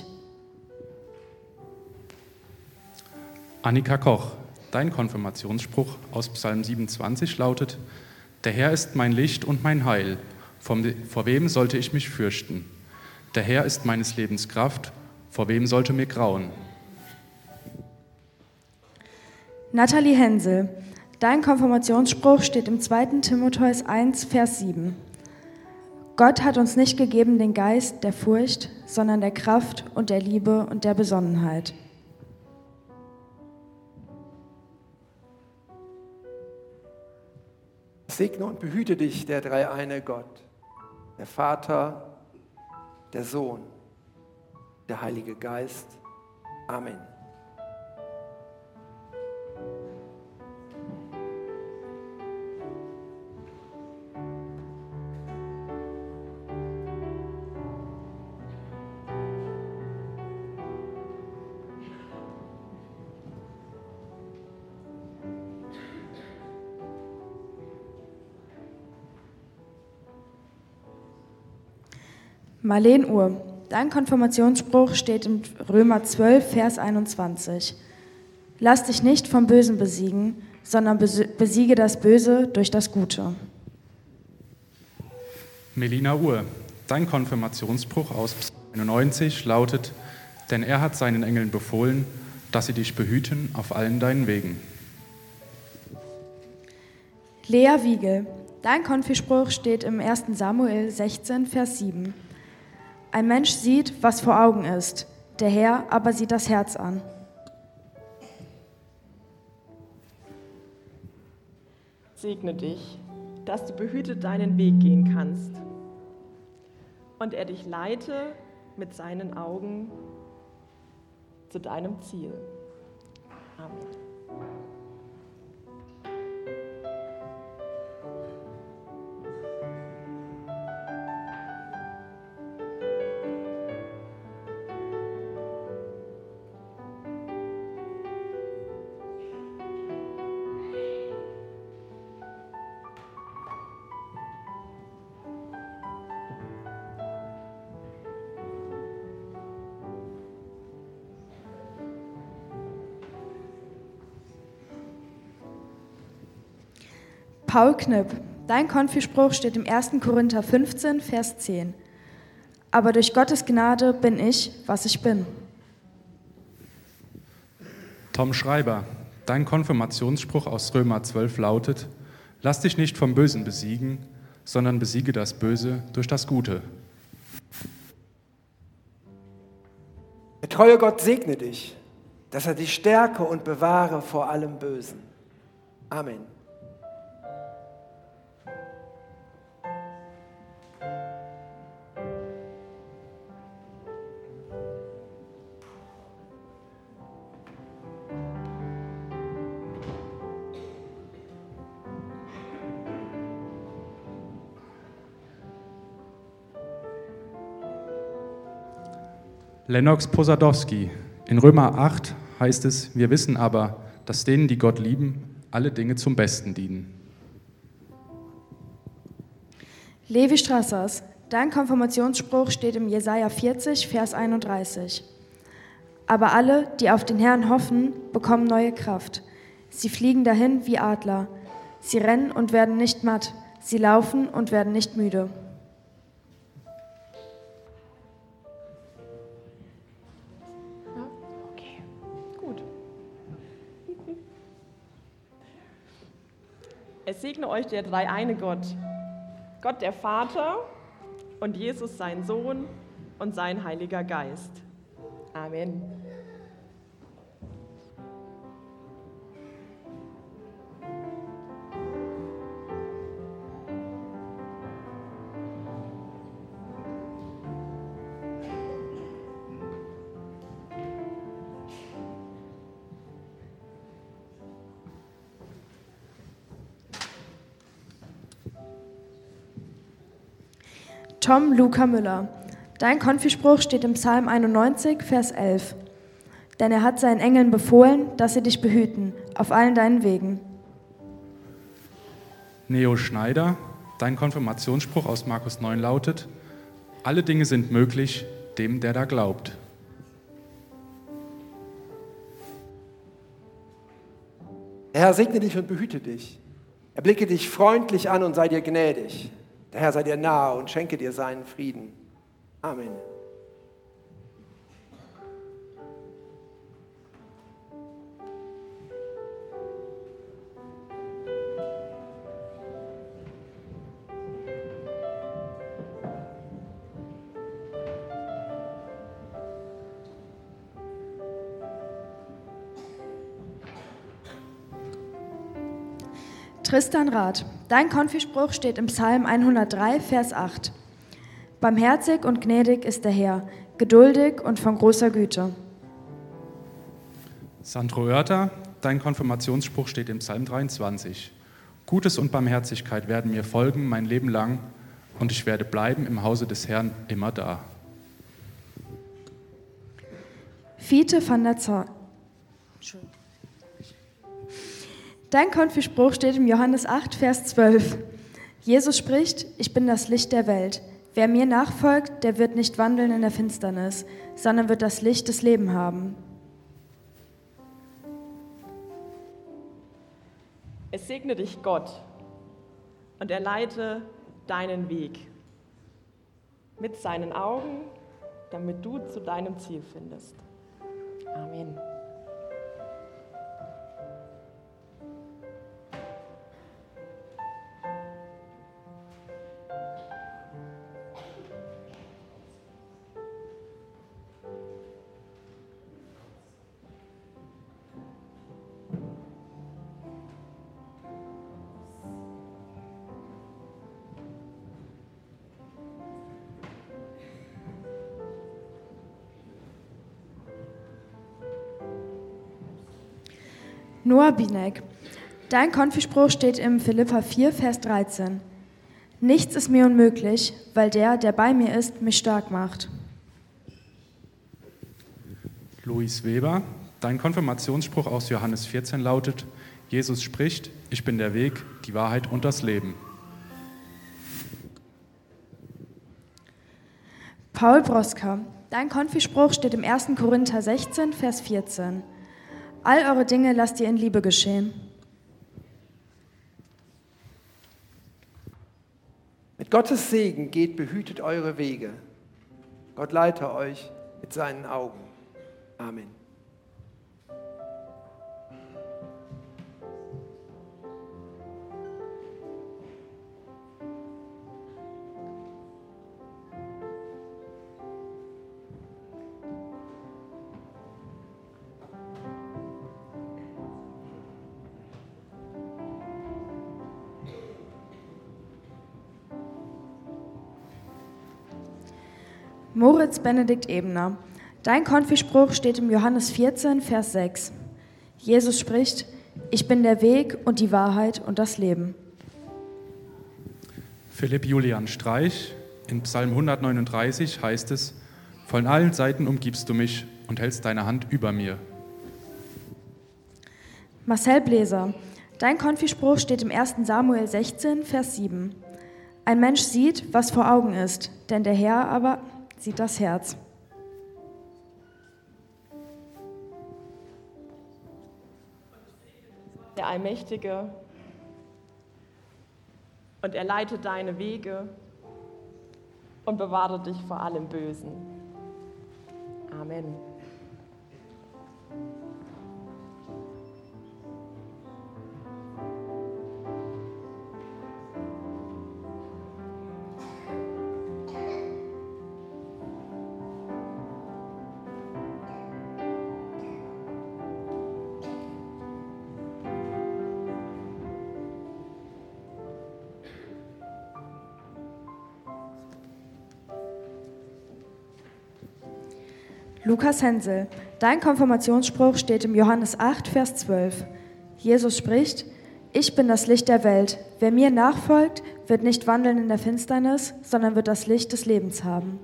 Annika Koch, dein Konfirmationsspruch aus Psalm siebenundzwanzig lautet: Der Herr ist mein Licht und mein Heil, vor wem sollte ich mich fürchten? Der Herr ist meines Lebens Kraft, vor wem sollte mir grauen? Nathalie Hensel, dein Konfirmationsspruch steht im zweiten Timotheus eins, Vers sieben. Gott hat uns nicht gegeben den Geist der Furcht, sondern der Kraft und der Liebe und der Besonnenheit. Segne und behüte dich der dreieine Gott, der Vater, der Sohn, der Heilige Geist. Amen. Marleen Uhr, dein Konfirmationsspruch steht in Römer zwölf, Vers einundzwanzig. Lass dich nicht vom Bösen besiegen, sondern besiege das Böse durch das Gute. Melina Uhr, dein Konfirmationsspruch aus Psalm einundneunzig lautet: Denn er hat seinen Engeln befohlen, dass sie dich behüten auf allen deinen Wegen. Lea Wiegel, dein Konfispruch steht im ersten Samuel sechzehn, Vers sieben. Ein Mensch sieht, was vor Augen ist, der Herr aber sieht das Herz an. Segne dich, dass du behütet deinen Weg gehen kannst und er dich leite mit seinen Augen zu deinem Ziel. Amen. Paul Knipp, dein Konfispruch steht im ersten Korinther fünfzehn, Vers zehn. Aber durch Gottes Gnade bin ich, was ich bin. Tom Schreiber, dein Konfirmationsspruch aus Römer zwölf lautet: Lass dich nicht vom Bösen besiegen, sondern besiege das Böse durch das Gute. Der treue Gott segne dich, dass er dich stärke und bewahre vor allem Bösen. Amen. Lennox Posadowski, in Römer acht heißt es: Wir wissen aber, dass denen, die Gott lieben, alle Dinge zum Besten dienen. Levi Strassers, dein Konfirmationsspruch steht im Jesaja vierzig, Vers einunddreißig. Aber alle, die auf den Herrn hoffen, bekommen neue Kraft. Sie fliegen dahin wie Adler. Sie rennen und werden nicht matt. Sie laufen und werden nicht müde. Okay, gut. Es segne euch der dreieine Gott, Gott der Vater und Jesus sein Sohn und sein Heiliger Geist. Amen. Tom Luca Müller, dein Konfispruch steht im Psalm einundneunzig, Vers elf. Denn er hat seinen Engeln befohlen, dass sie dich behüten, auf allen deinen Wegen. Neo Schneider, dein Konfirmationsspruch aus Markus neun lautet: Alle Dinge sind möglich dem, der da glaubt. Der Herr segne dich und behüte dich. Er blicke dich freundlich an und sei dir gnädig. Der Herr sei dir nahe und schenke dir seinen Frieden. Amen. Tristan Rath, dein Konfispruch steht im Psalm hundertdrei, Vers acht. Barmherzig und gnädig ist der Herr, geduldig und von großer Güte. Sandro Oerter, dein Konfirmationsspruch steht im Psalm dreiundzwanzig. Gutes und Barmherzigkeit werden mir folgen mein Leben lang und ich werde bleiben im Hause des Herrn immer da. Fiete van der Zorn. Dein Konfispruch steht im Johannes acht, Vers zwölf. Jesus spricht, ich bin das Licht der Welt. Wer mir nachfolgt, der wird nicht wandeln in der Finsternis, sondern wird das Licht des Lebens haben. Es segne dich Gott und er leite deinen Weg mit seinen Augen, damit du zu deinem Ziel findest. Amen. Noah Binek. Dein Konfispruch steht im Philipper vier, Vers dreizehn. Nichts ist mir unmöglich, weil der, der bei mir ist, mich stark macht. Luis Weber, dein Konfirmationsspruch aus Johannes vierzehn lautet, Jesus spricht, ich bin der Weg, die Wahrheit und das Leben. Paul Broska. Dein Konfispruch steht im ersten Korinther sechzehn, Vers vierzehn. All eure Dinge lasst ihr in Liebe geschehen. Mit Gottes Segen geht behütet eure Wege. Gott leite euch mit seinen Augen. Amen. Moritz Benedikt Ebner. Dein Konfispruch steht im Johannes vierzehn, Vers sechs. Jesus spricht, ich bin der Weg und die Wahrheit und das Leben. Philipp Julian Streich, in Psalm hundertneununddreißig heißt es, von allen Seiten umgibst du mich und hältst deine Hand über mir. Marcel Bläser. Dein Konfispruch steht im ersten Samuel sechzehn, Vers sieben. Ein Mensch sieht, was vor Augen ist, denn der Herr aber sieht das Herz. Der Allmächtige, und er leitet deine Wege und bewahre dich vor allem Bösen. Amen. Lukas Hensel. Dein Konfirmationsspruch steht im Johannes acht, Vers zwölf. Jesus spricht, ich bin das Licht der Welt. Wer mir nachfolgt, wird nicht wandeln in der Finsternis, sondern wird das Licht des Lebens haben.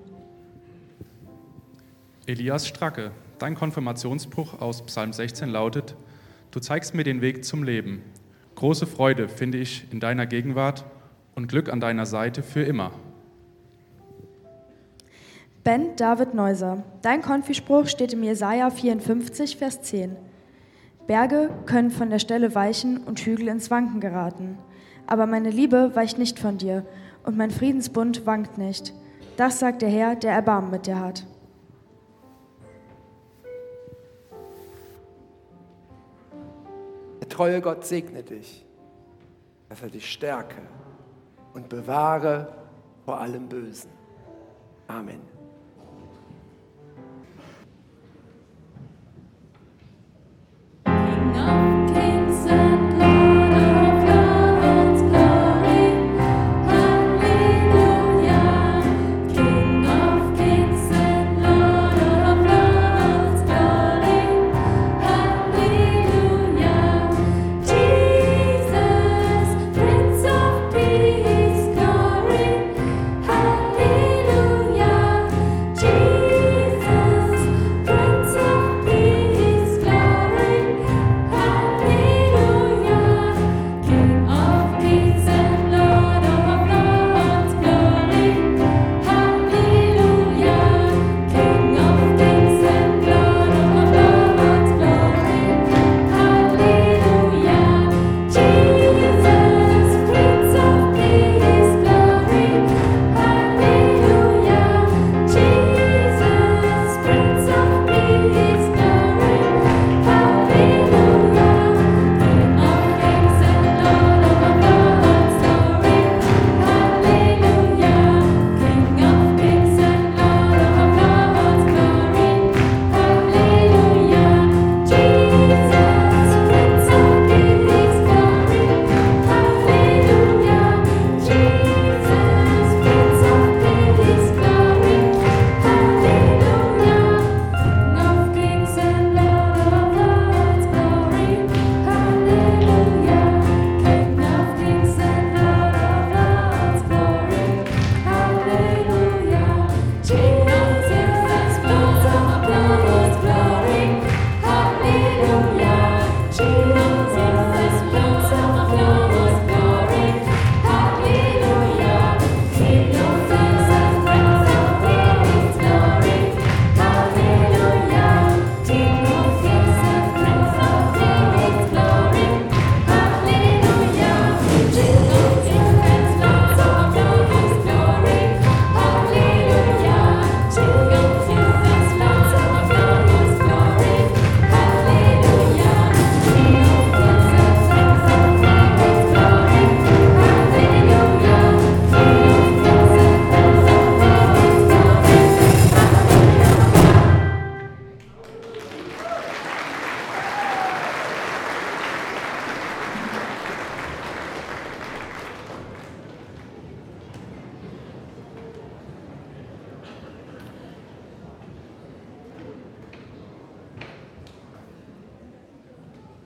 Elias Stracke, dein Konfirmationsspruch aus Psalm sechzehn lautet, du zeigst mir den Weg zum Leben. Große Freude finde ich in deiner Gegenwart und Glück an deiner Seite für immer. Ben David Neuser. Dein Konfispruch steht im Jesaja vierundfünfzig, Vers zehn. Berge können von der Stelle weichen und Hügel ins Wanken geraten. Aber meine Liebe weicht nicht von dir und mein Friedensbund wankt nicht. Das sagt der Herr, der Erbarmen mit dir hat. Der treue Gott segne dich, dass er dich stärke und bewahre vor allem Bösen. Amen. King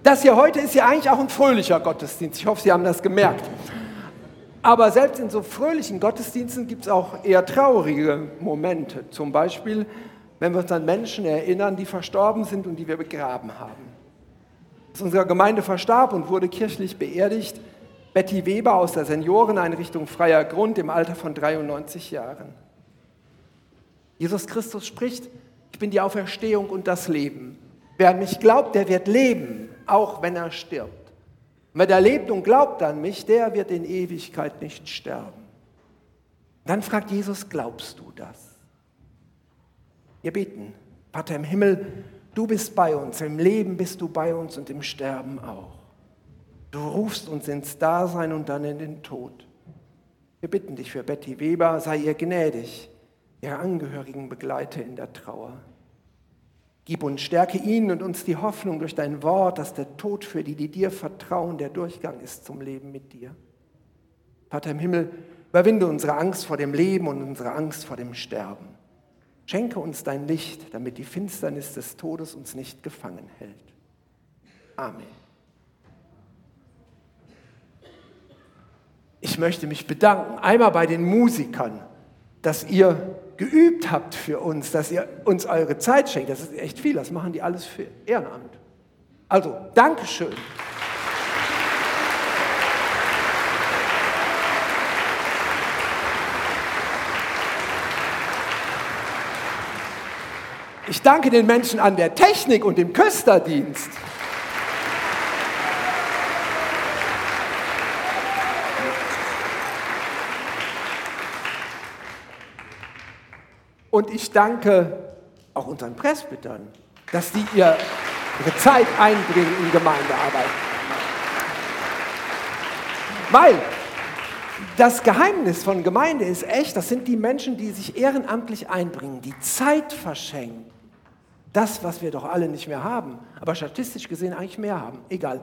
Das hier heute ist ja eigentlich auch ein fröhlicher Gottesdienst. Ich hoffe, Sie haben das gemerkt. Aber selbst in so fröhlichen Gottesdiensten gibt es auch eher traurige Momente. Zum Beispiel, wenn wir uns an Menschen erinnern, die verstorben sind und die wir begraben haben. Aus unserer Gemeinde verstarb und wurde kirchlich beerdigt Betty Weber aus der Senioreneinrichtung Freier Grund im Alter von dreiundneunzig Jahren. Jesus Christus spricht: Ich bin die Auferstehung und das Leben. Wer an mich glaubt, der wird leben, auch wenn er stirbt. Und wer da lebt und glaubt an mich, der wird in Ewigkeit nicht sterben. Dann fragt Jesus: Glaubst du das? Wir beten: Vater im Himmel, du bist bei uns, im Leben bist du bei uns und im Sterben auch. Du rufst uns ins Dasein und dann in den Tod. Wir bitten dich für Betty Weber, sei ihr gnädig, ihre Angehörigen begleite in der Trauer. Gib uns, stärke ihnen und uns die Hoffnung durch dein Wort, dass der Tod für die, die dir vertrauen, der Durchgang ist zum Leben mit dir. Vater im Himmel, überwinde unsere Angst vor dem Leben und unsere Angst vor dem Sterben. Schenke uns dein Licht, damit die Finsternis des Todes uns nicht gefangen hält. Amen. Ich möchte mich bedanken, einmal bei den Musikern, dass ihr geübt habt für uns, dass ihr uns eure Zeit schenkt. Das ist echt viel, das machen die alles für Ehrenamt. Also, Dankeschön. Ich danke den Menschen an der Technik und dem Küsterdienst. Und ich danke auch unseren Presbytern, dass die ihre Zeit einbringen in Gemeindearbeit. Weil das Geheimnis von Gemeinde ist echt, das sind die Menschen, die sich ehrenamtlich einbringen, die Zeit verschenken. Das, was wir doch alle nicht mehr haben, aber statistisch gesehen eigentlich mehr haben, egal.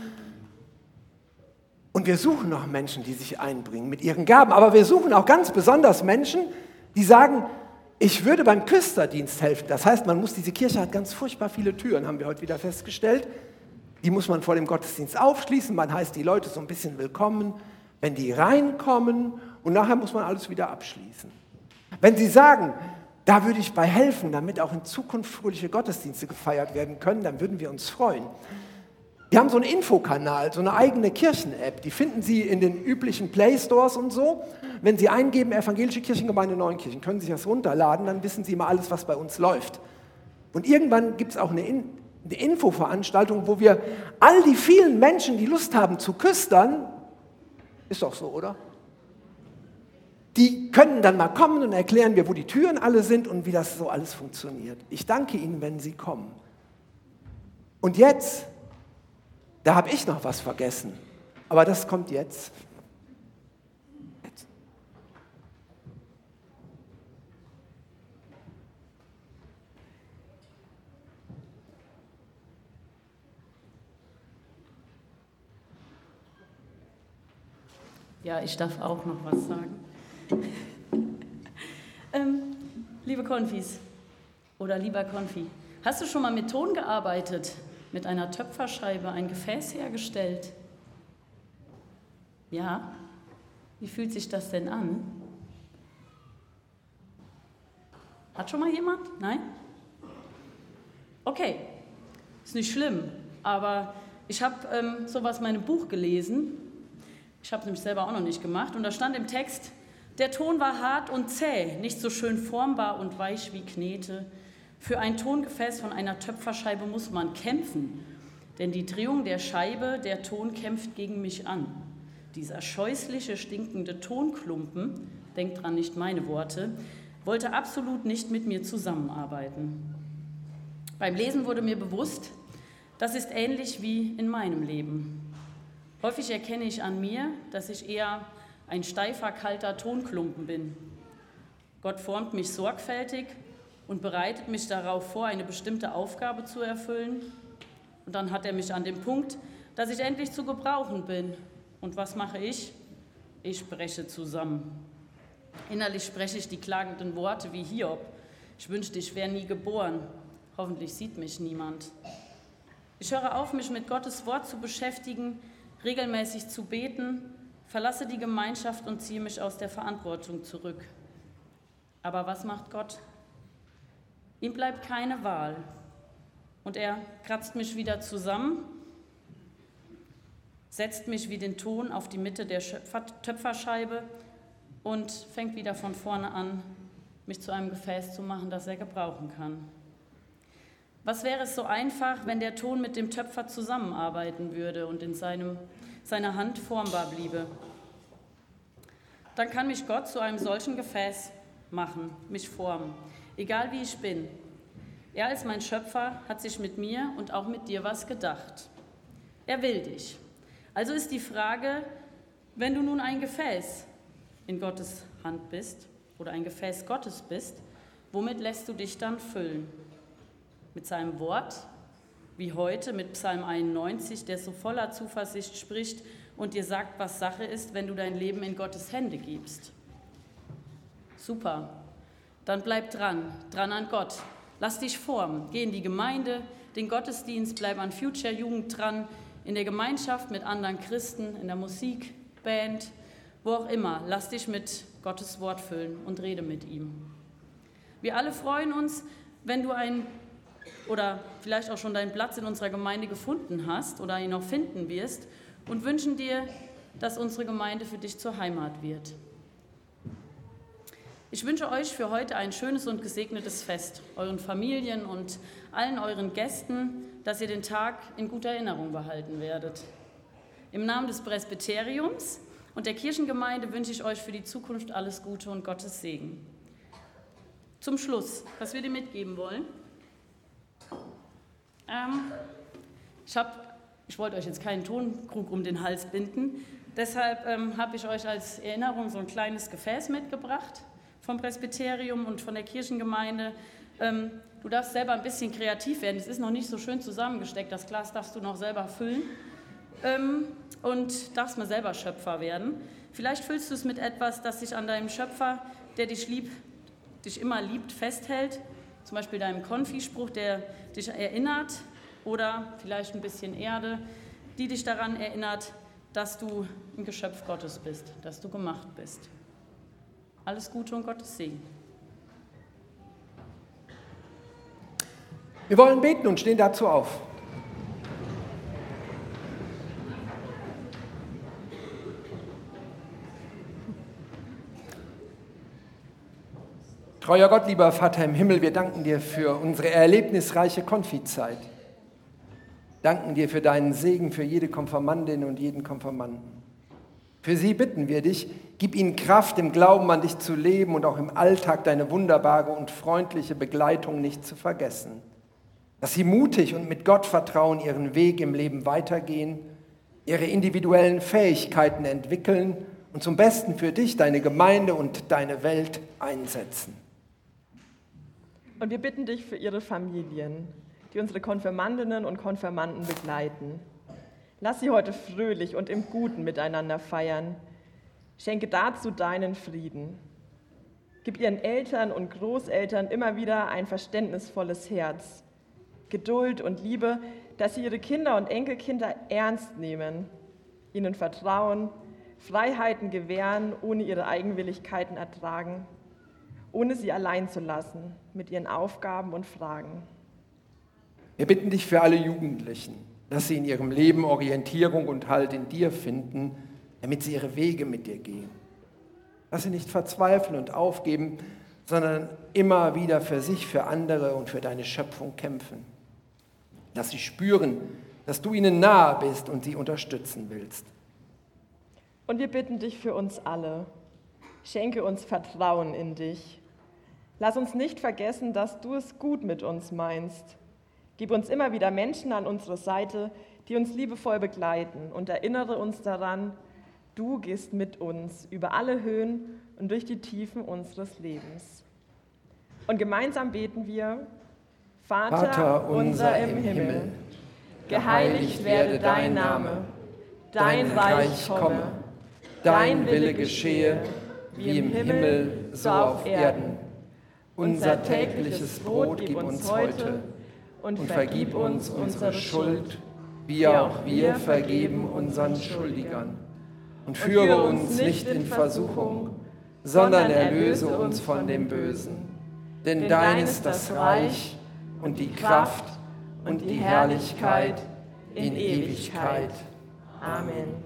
Und wir suchen noch Menschen, die sich einbringen mit ihren Gaben, aber wir suchen auch ganz besonders Menschen, die sagen: Ich würde beim Küsterdienst helfen. Das heißt, man muss, diese Kirche hat ganz furchtbar viele Türen, haben wir heute wieder festgestellt. Die muss man vor dem Gottesdienst aufschließen. Man heißt die Leute so ein bisschen willkommen, wenn die reinkommen, und nachher muss man alles wieder abschließen. Wenn Sie sagen, da würde ich bei helfen, damit auch in Zukunft fröhliche Gottesdienste gefeiert werden können, dann würden wir uns freuen. Wir haben so einen Infokanal, so eine eigene Kirchen-App, die finden Sie in den üblichen Play-Stores und so. Wenn Sie eingeben, Evangelische Kirchengemeinde Neunkirchen, können Sie sich das runterladen, dann wissen Sie mal alles, was bei uns läuft. Und irgendwann gibt es auch eine, In- eine Infoveranstaltung, wo wir all die vielen Menschen, die Lust haben zu küstern, ist doch so, oder? Die können dann mal kommen und erklären mir, wo die Türen alle sind und wie das so alles funktioniert. Ich danke Ihnen, wenn Sie kommen. Und jetzt... Da habe ich noch was vergessen, aber das kommt jetzt. jetzt. Ja, ich darf auch noch was sagen. ähm, liebe Konfis oder lieber Konfi, hast du schon mal mit Ton gearbeitet? Mit einer Töpferscheibe ein Gefäß hergestellt? Ja? Wie fühlt sich das denn an? Hat schon mal jemand? Nein? Okay, ist nicht schlimm, aber ich habe ähm, sowas in meinem Buch gelesen. Ich habe es nämlich selber auch noch nicht gemacht. Und da stand im Text: Der Ton war hart und zäh, nicht so schön formbar und weich wie Knete. Für ein Tongefäß von einer Töpferscheibe muss man kämpfen, denn die Drehung der Scheibe, der Ton kämpft gegen mich an. Dieser scheußliche, stinkende Tonklumpen, denkt dran, nicht meine Worte, wollte absolut nicht mit mir zusammenarbeiten. Beim Lesen wurde mir bewusst, das ist ähnlich wie in meinem Leben. Häufig erkenne ich an mir, dass ich eher ein steifer, kalter Tonklumpen bin. Gott formt mich sorgfältig und bereitet mich darauf vor, eine bestimmte Aufgabe zu erfüllen. Und dann hat er mich an dem Punkt, dass ich endlich zu gebrauchen bin. Und was mache ich? Ich breche zusammen. Innerlich spreche ich die klagenden Worte wie Hiob. Ich wünschte, ich wäre nie geboren. Hoffentlich sieht mich niemand. Ich höre auf, mich mit Gottes Wort zu beschäftigen, regelmäßig zu beten, verlasse die Gemeinschaft und ziehe mich aus der Verantwortung zurück. Aber was macht Gott? Ihm bleibt keine Wahl. Und er kratzt mich wieder zusammen, setzt mich wie den Ton auf die Mitte der Töpferscheibe und fängt wieder von vorne an, mich zu einem Gefäß zu machen, das er gebrauchen kann. Was wäre es so einfach, wenn der Ton mit dem Töpfer zusammenarbeiten würde und in seinem, seiner Hand formbar bliebe? Dann kann mich Gott zu einem solchen Gefäß machen, mich formen, egal wie ich bin. Er als mein Schöpfer hat sich mit mir und auch mit dir was gedacht. Er will dich. Also ist die Frage, wenn du nun ein Gefäß in Gottes Hand bist oder ein Gefäß Gottes bist, womit lässt du dich dann füllen? Mit seinem Wort, wie heute mit Psalm einundneunzig, der so voller Zuversicht spricht und dir sagt, was Sache ist, wenn du dein Leben in Gottes Hände gibst. Super, dann bleib dran, dran an Gott. Lass dich formen, geh in die Gemeinde, den Gottesdienst, bleib an Future Jugend dran, in der Gemeinschaft mit anderen Christen, in der Musik, Band, wo auch immer. Lass dich mit Gottes Wort füllen und rede mit ihm. Wir alle freuen uns, wenn du ein oder vielleicht auch schon deinen Platz in unserer Gemeinde gefunden hast oder ihn noch finden wirst und wünschen dir, dass unsere Gemeinde für dich zur Heimat wird. Ich wünsche euch für heute ein schönes und gesegnetes Fest, euren Familien und allen euren Gästen, dass ihr den Tag in guter Erinnerung behalten werdet. Im Namen des Presbyteriums und der Kirchengemeinde wünsche ich euch für die Zukunft alles Gute und Gottes Segen. Zum Schluss, was wir dir mitgeben wollen. Ähm, ich, hab, ich wollte euch jetzt keinen Tonkrug um den Hals binden, deshalb ähm, habe ich euch als Erinnerung so ein kleines Gefäß mitgebracht vom Presbyterium und von der Kirchengemeinde. Ähm, du darfst selber ein bisschen kreativ werden. Es ist noch nicht so schön zusammengesteckt. Das Glas darfst du noch selber füllen ähm, und darfst mal selber Schöpfer werden. Vielleicht füllst du es mit etwas, das sich an deinem Schöpfer, der dich liebt, dich immer liebt, festhält. Zum Beispiel deinem Konfispruch, der dich erinnert, oder vielleicht ein bisschen Erde, die dich daran erinnert, dass du ein Geschöpf Gottes bist, dass du gemacht bist. Alles Gute und Gottes Segen. Wir wollen beten und stehen dazu auf. Treuer Gott, lieber Vater im Himmel, wir danken dir für unsere erlebnisreiche Konfizeit. Danken dir für deinen Segen für jede Konfirmandin und jeden Konfirmanden. Für sie bitten wir dich, gib ihnen Kraft, im Glauben an dich zu leben und auch im Alltag deine wunderbare und freundliche Begleitung nicht zu vergessen. Dass sie mutig und mit Gottvertrauen ihren Weg im Leben weitergehen, ihre individuellen Fähigkeiten entwickeln und zum Besten für dich, deine Gemeinde und deine Welt einsetzen. Und wir bitten dich für ihre Familien, die unsere Konfirmandinnen und Konfirmanden begleiten. Lass sie heute fröhlich und im Guten miteinander feiern. Schenke dazu deinen Frieden. Gib ihren Eltern und Großeltern immer wieder ein verständnisvolles Herz, Geduld und Liebe, dass sie ihre Kinder und Enkelkinder ernst nehmen, ihnen vertrauen, Freiheiten gewähren, ohne ihre Eigenwilligkeiten ertragen, ohne sie allein zu lassen mit ihren Aufgaben und Fragen. Wir bitten dich für alle Jugendlichen, dass sie in ihrem Leben Orientierung und Halt in dir finden, damit sie ihre Wege mit dir gehen. Dass sie nicht verzweifeln und aufgeben, sondern immer wieder für sich, für andere und für deine Schöpfung kämpfen. Dass sie spüren, dass du ihnen nahe bist und sie unterstützen willst. Und wir bitten dich für uns alle. Schenke uns Vertrauen in dich. Lass uns nicht vergessen, dass du es gut mit uns meinst. Gib uns immer wieder Menschen an unsere Seite, die uns liebevoll begleiten, und erinnere uns daran, du gehst mit uns über alle Höhen und durch die Tiefen unseres Lebens. Und gemeinsam beten wir: Vater, Vater unser im Himmel, geheiligt werde dein Name, dein Reich komme, dein Wille geschehe, wie im Himmel, so auf Erden. Unser tägliches Brot gib uns heute und, und vergib uns unsere Schuld, wie auch wir vergeben unseren Schuldigern. Und führe uns nicht in Versuchung, sondern erlöse uns von dem Bösen. Denn dein ist das Reich und die Kraft und die Herrlichkeit in Ewigkeit. Amen.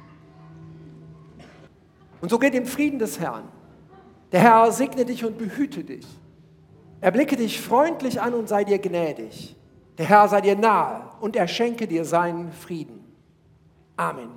Und so geht im Frieden des Herrn. Der Herr segne dich und behüte dich. Er blicke dich freundlich an und sei dir gnädig. Der Herr sei dir nahe und er schenke dir seinen Frieden. Amen.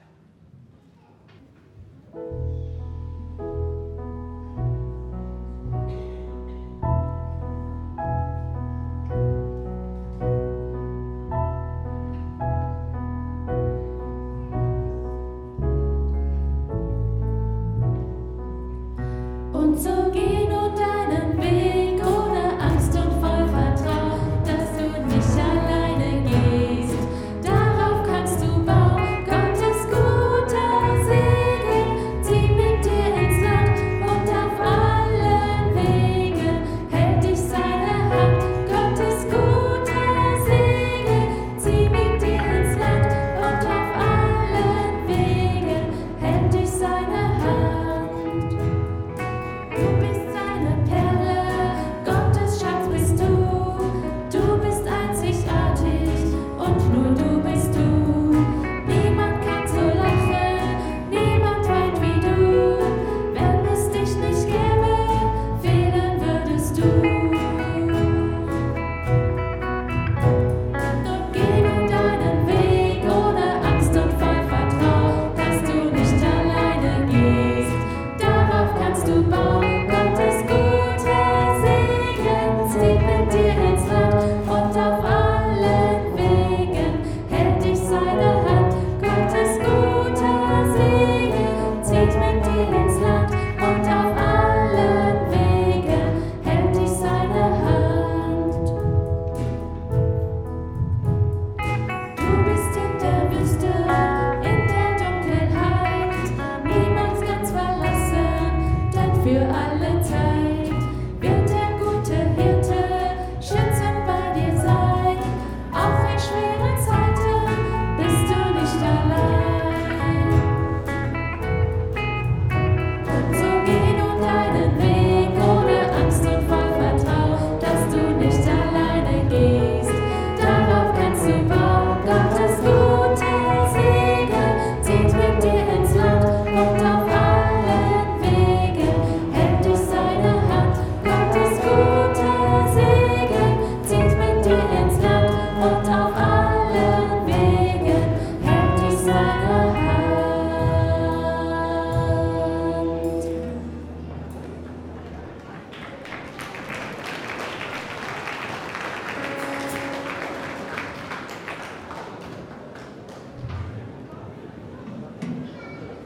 Und so geh nun deinen Weg ohne Angst und voll Vertrauen, dass du nicht alleine gehst. Darauf kannst du bauen, Gottes guter Segen, zieh mit dir ins Land und auf allen Wegen hält dich seine Hand. Gottes guter Segen, zieh mit dir ins Land und auf allen Wegen hält dich seine Hand. Du bist eine Perle, Gottes Schatz bist du. Du bist einzigartig und nur du bist du. Niemand kann so lachen, niemand weint wie du. Wenn es dich nicht gäbe, fehlen würdest du. Doch geh nun deinen Weg ohne Angst und voll Vertrauen, dass du nicht alleine gehst. Darauf kannst du bauen. Gottes guter Segen zieht mit dir ins Land und auf allen Wegen hält dich seine Hand. Gottes guter Segen zieht mit dir ins Land und auf allen Wegen hält dich seine Hand. Du bist in der Wüste, in der Dunkelheit, niemals ganz verlassen, denn für alle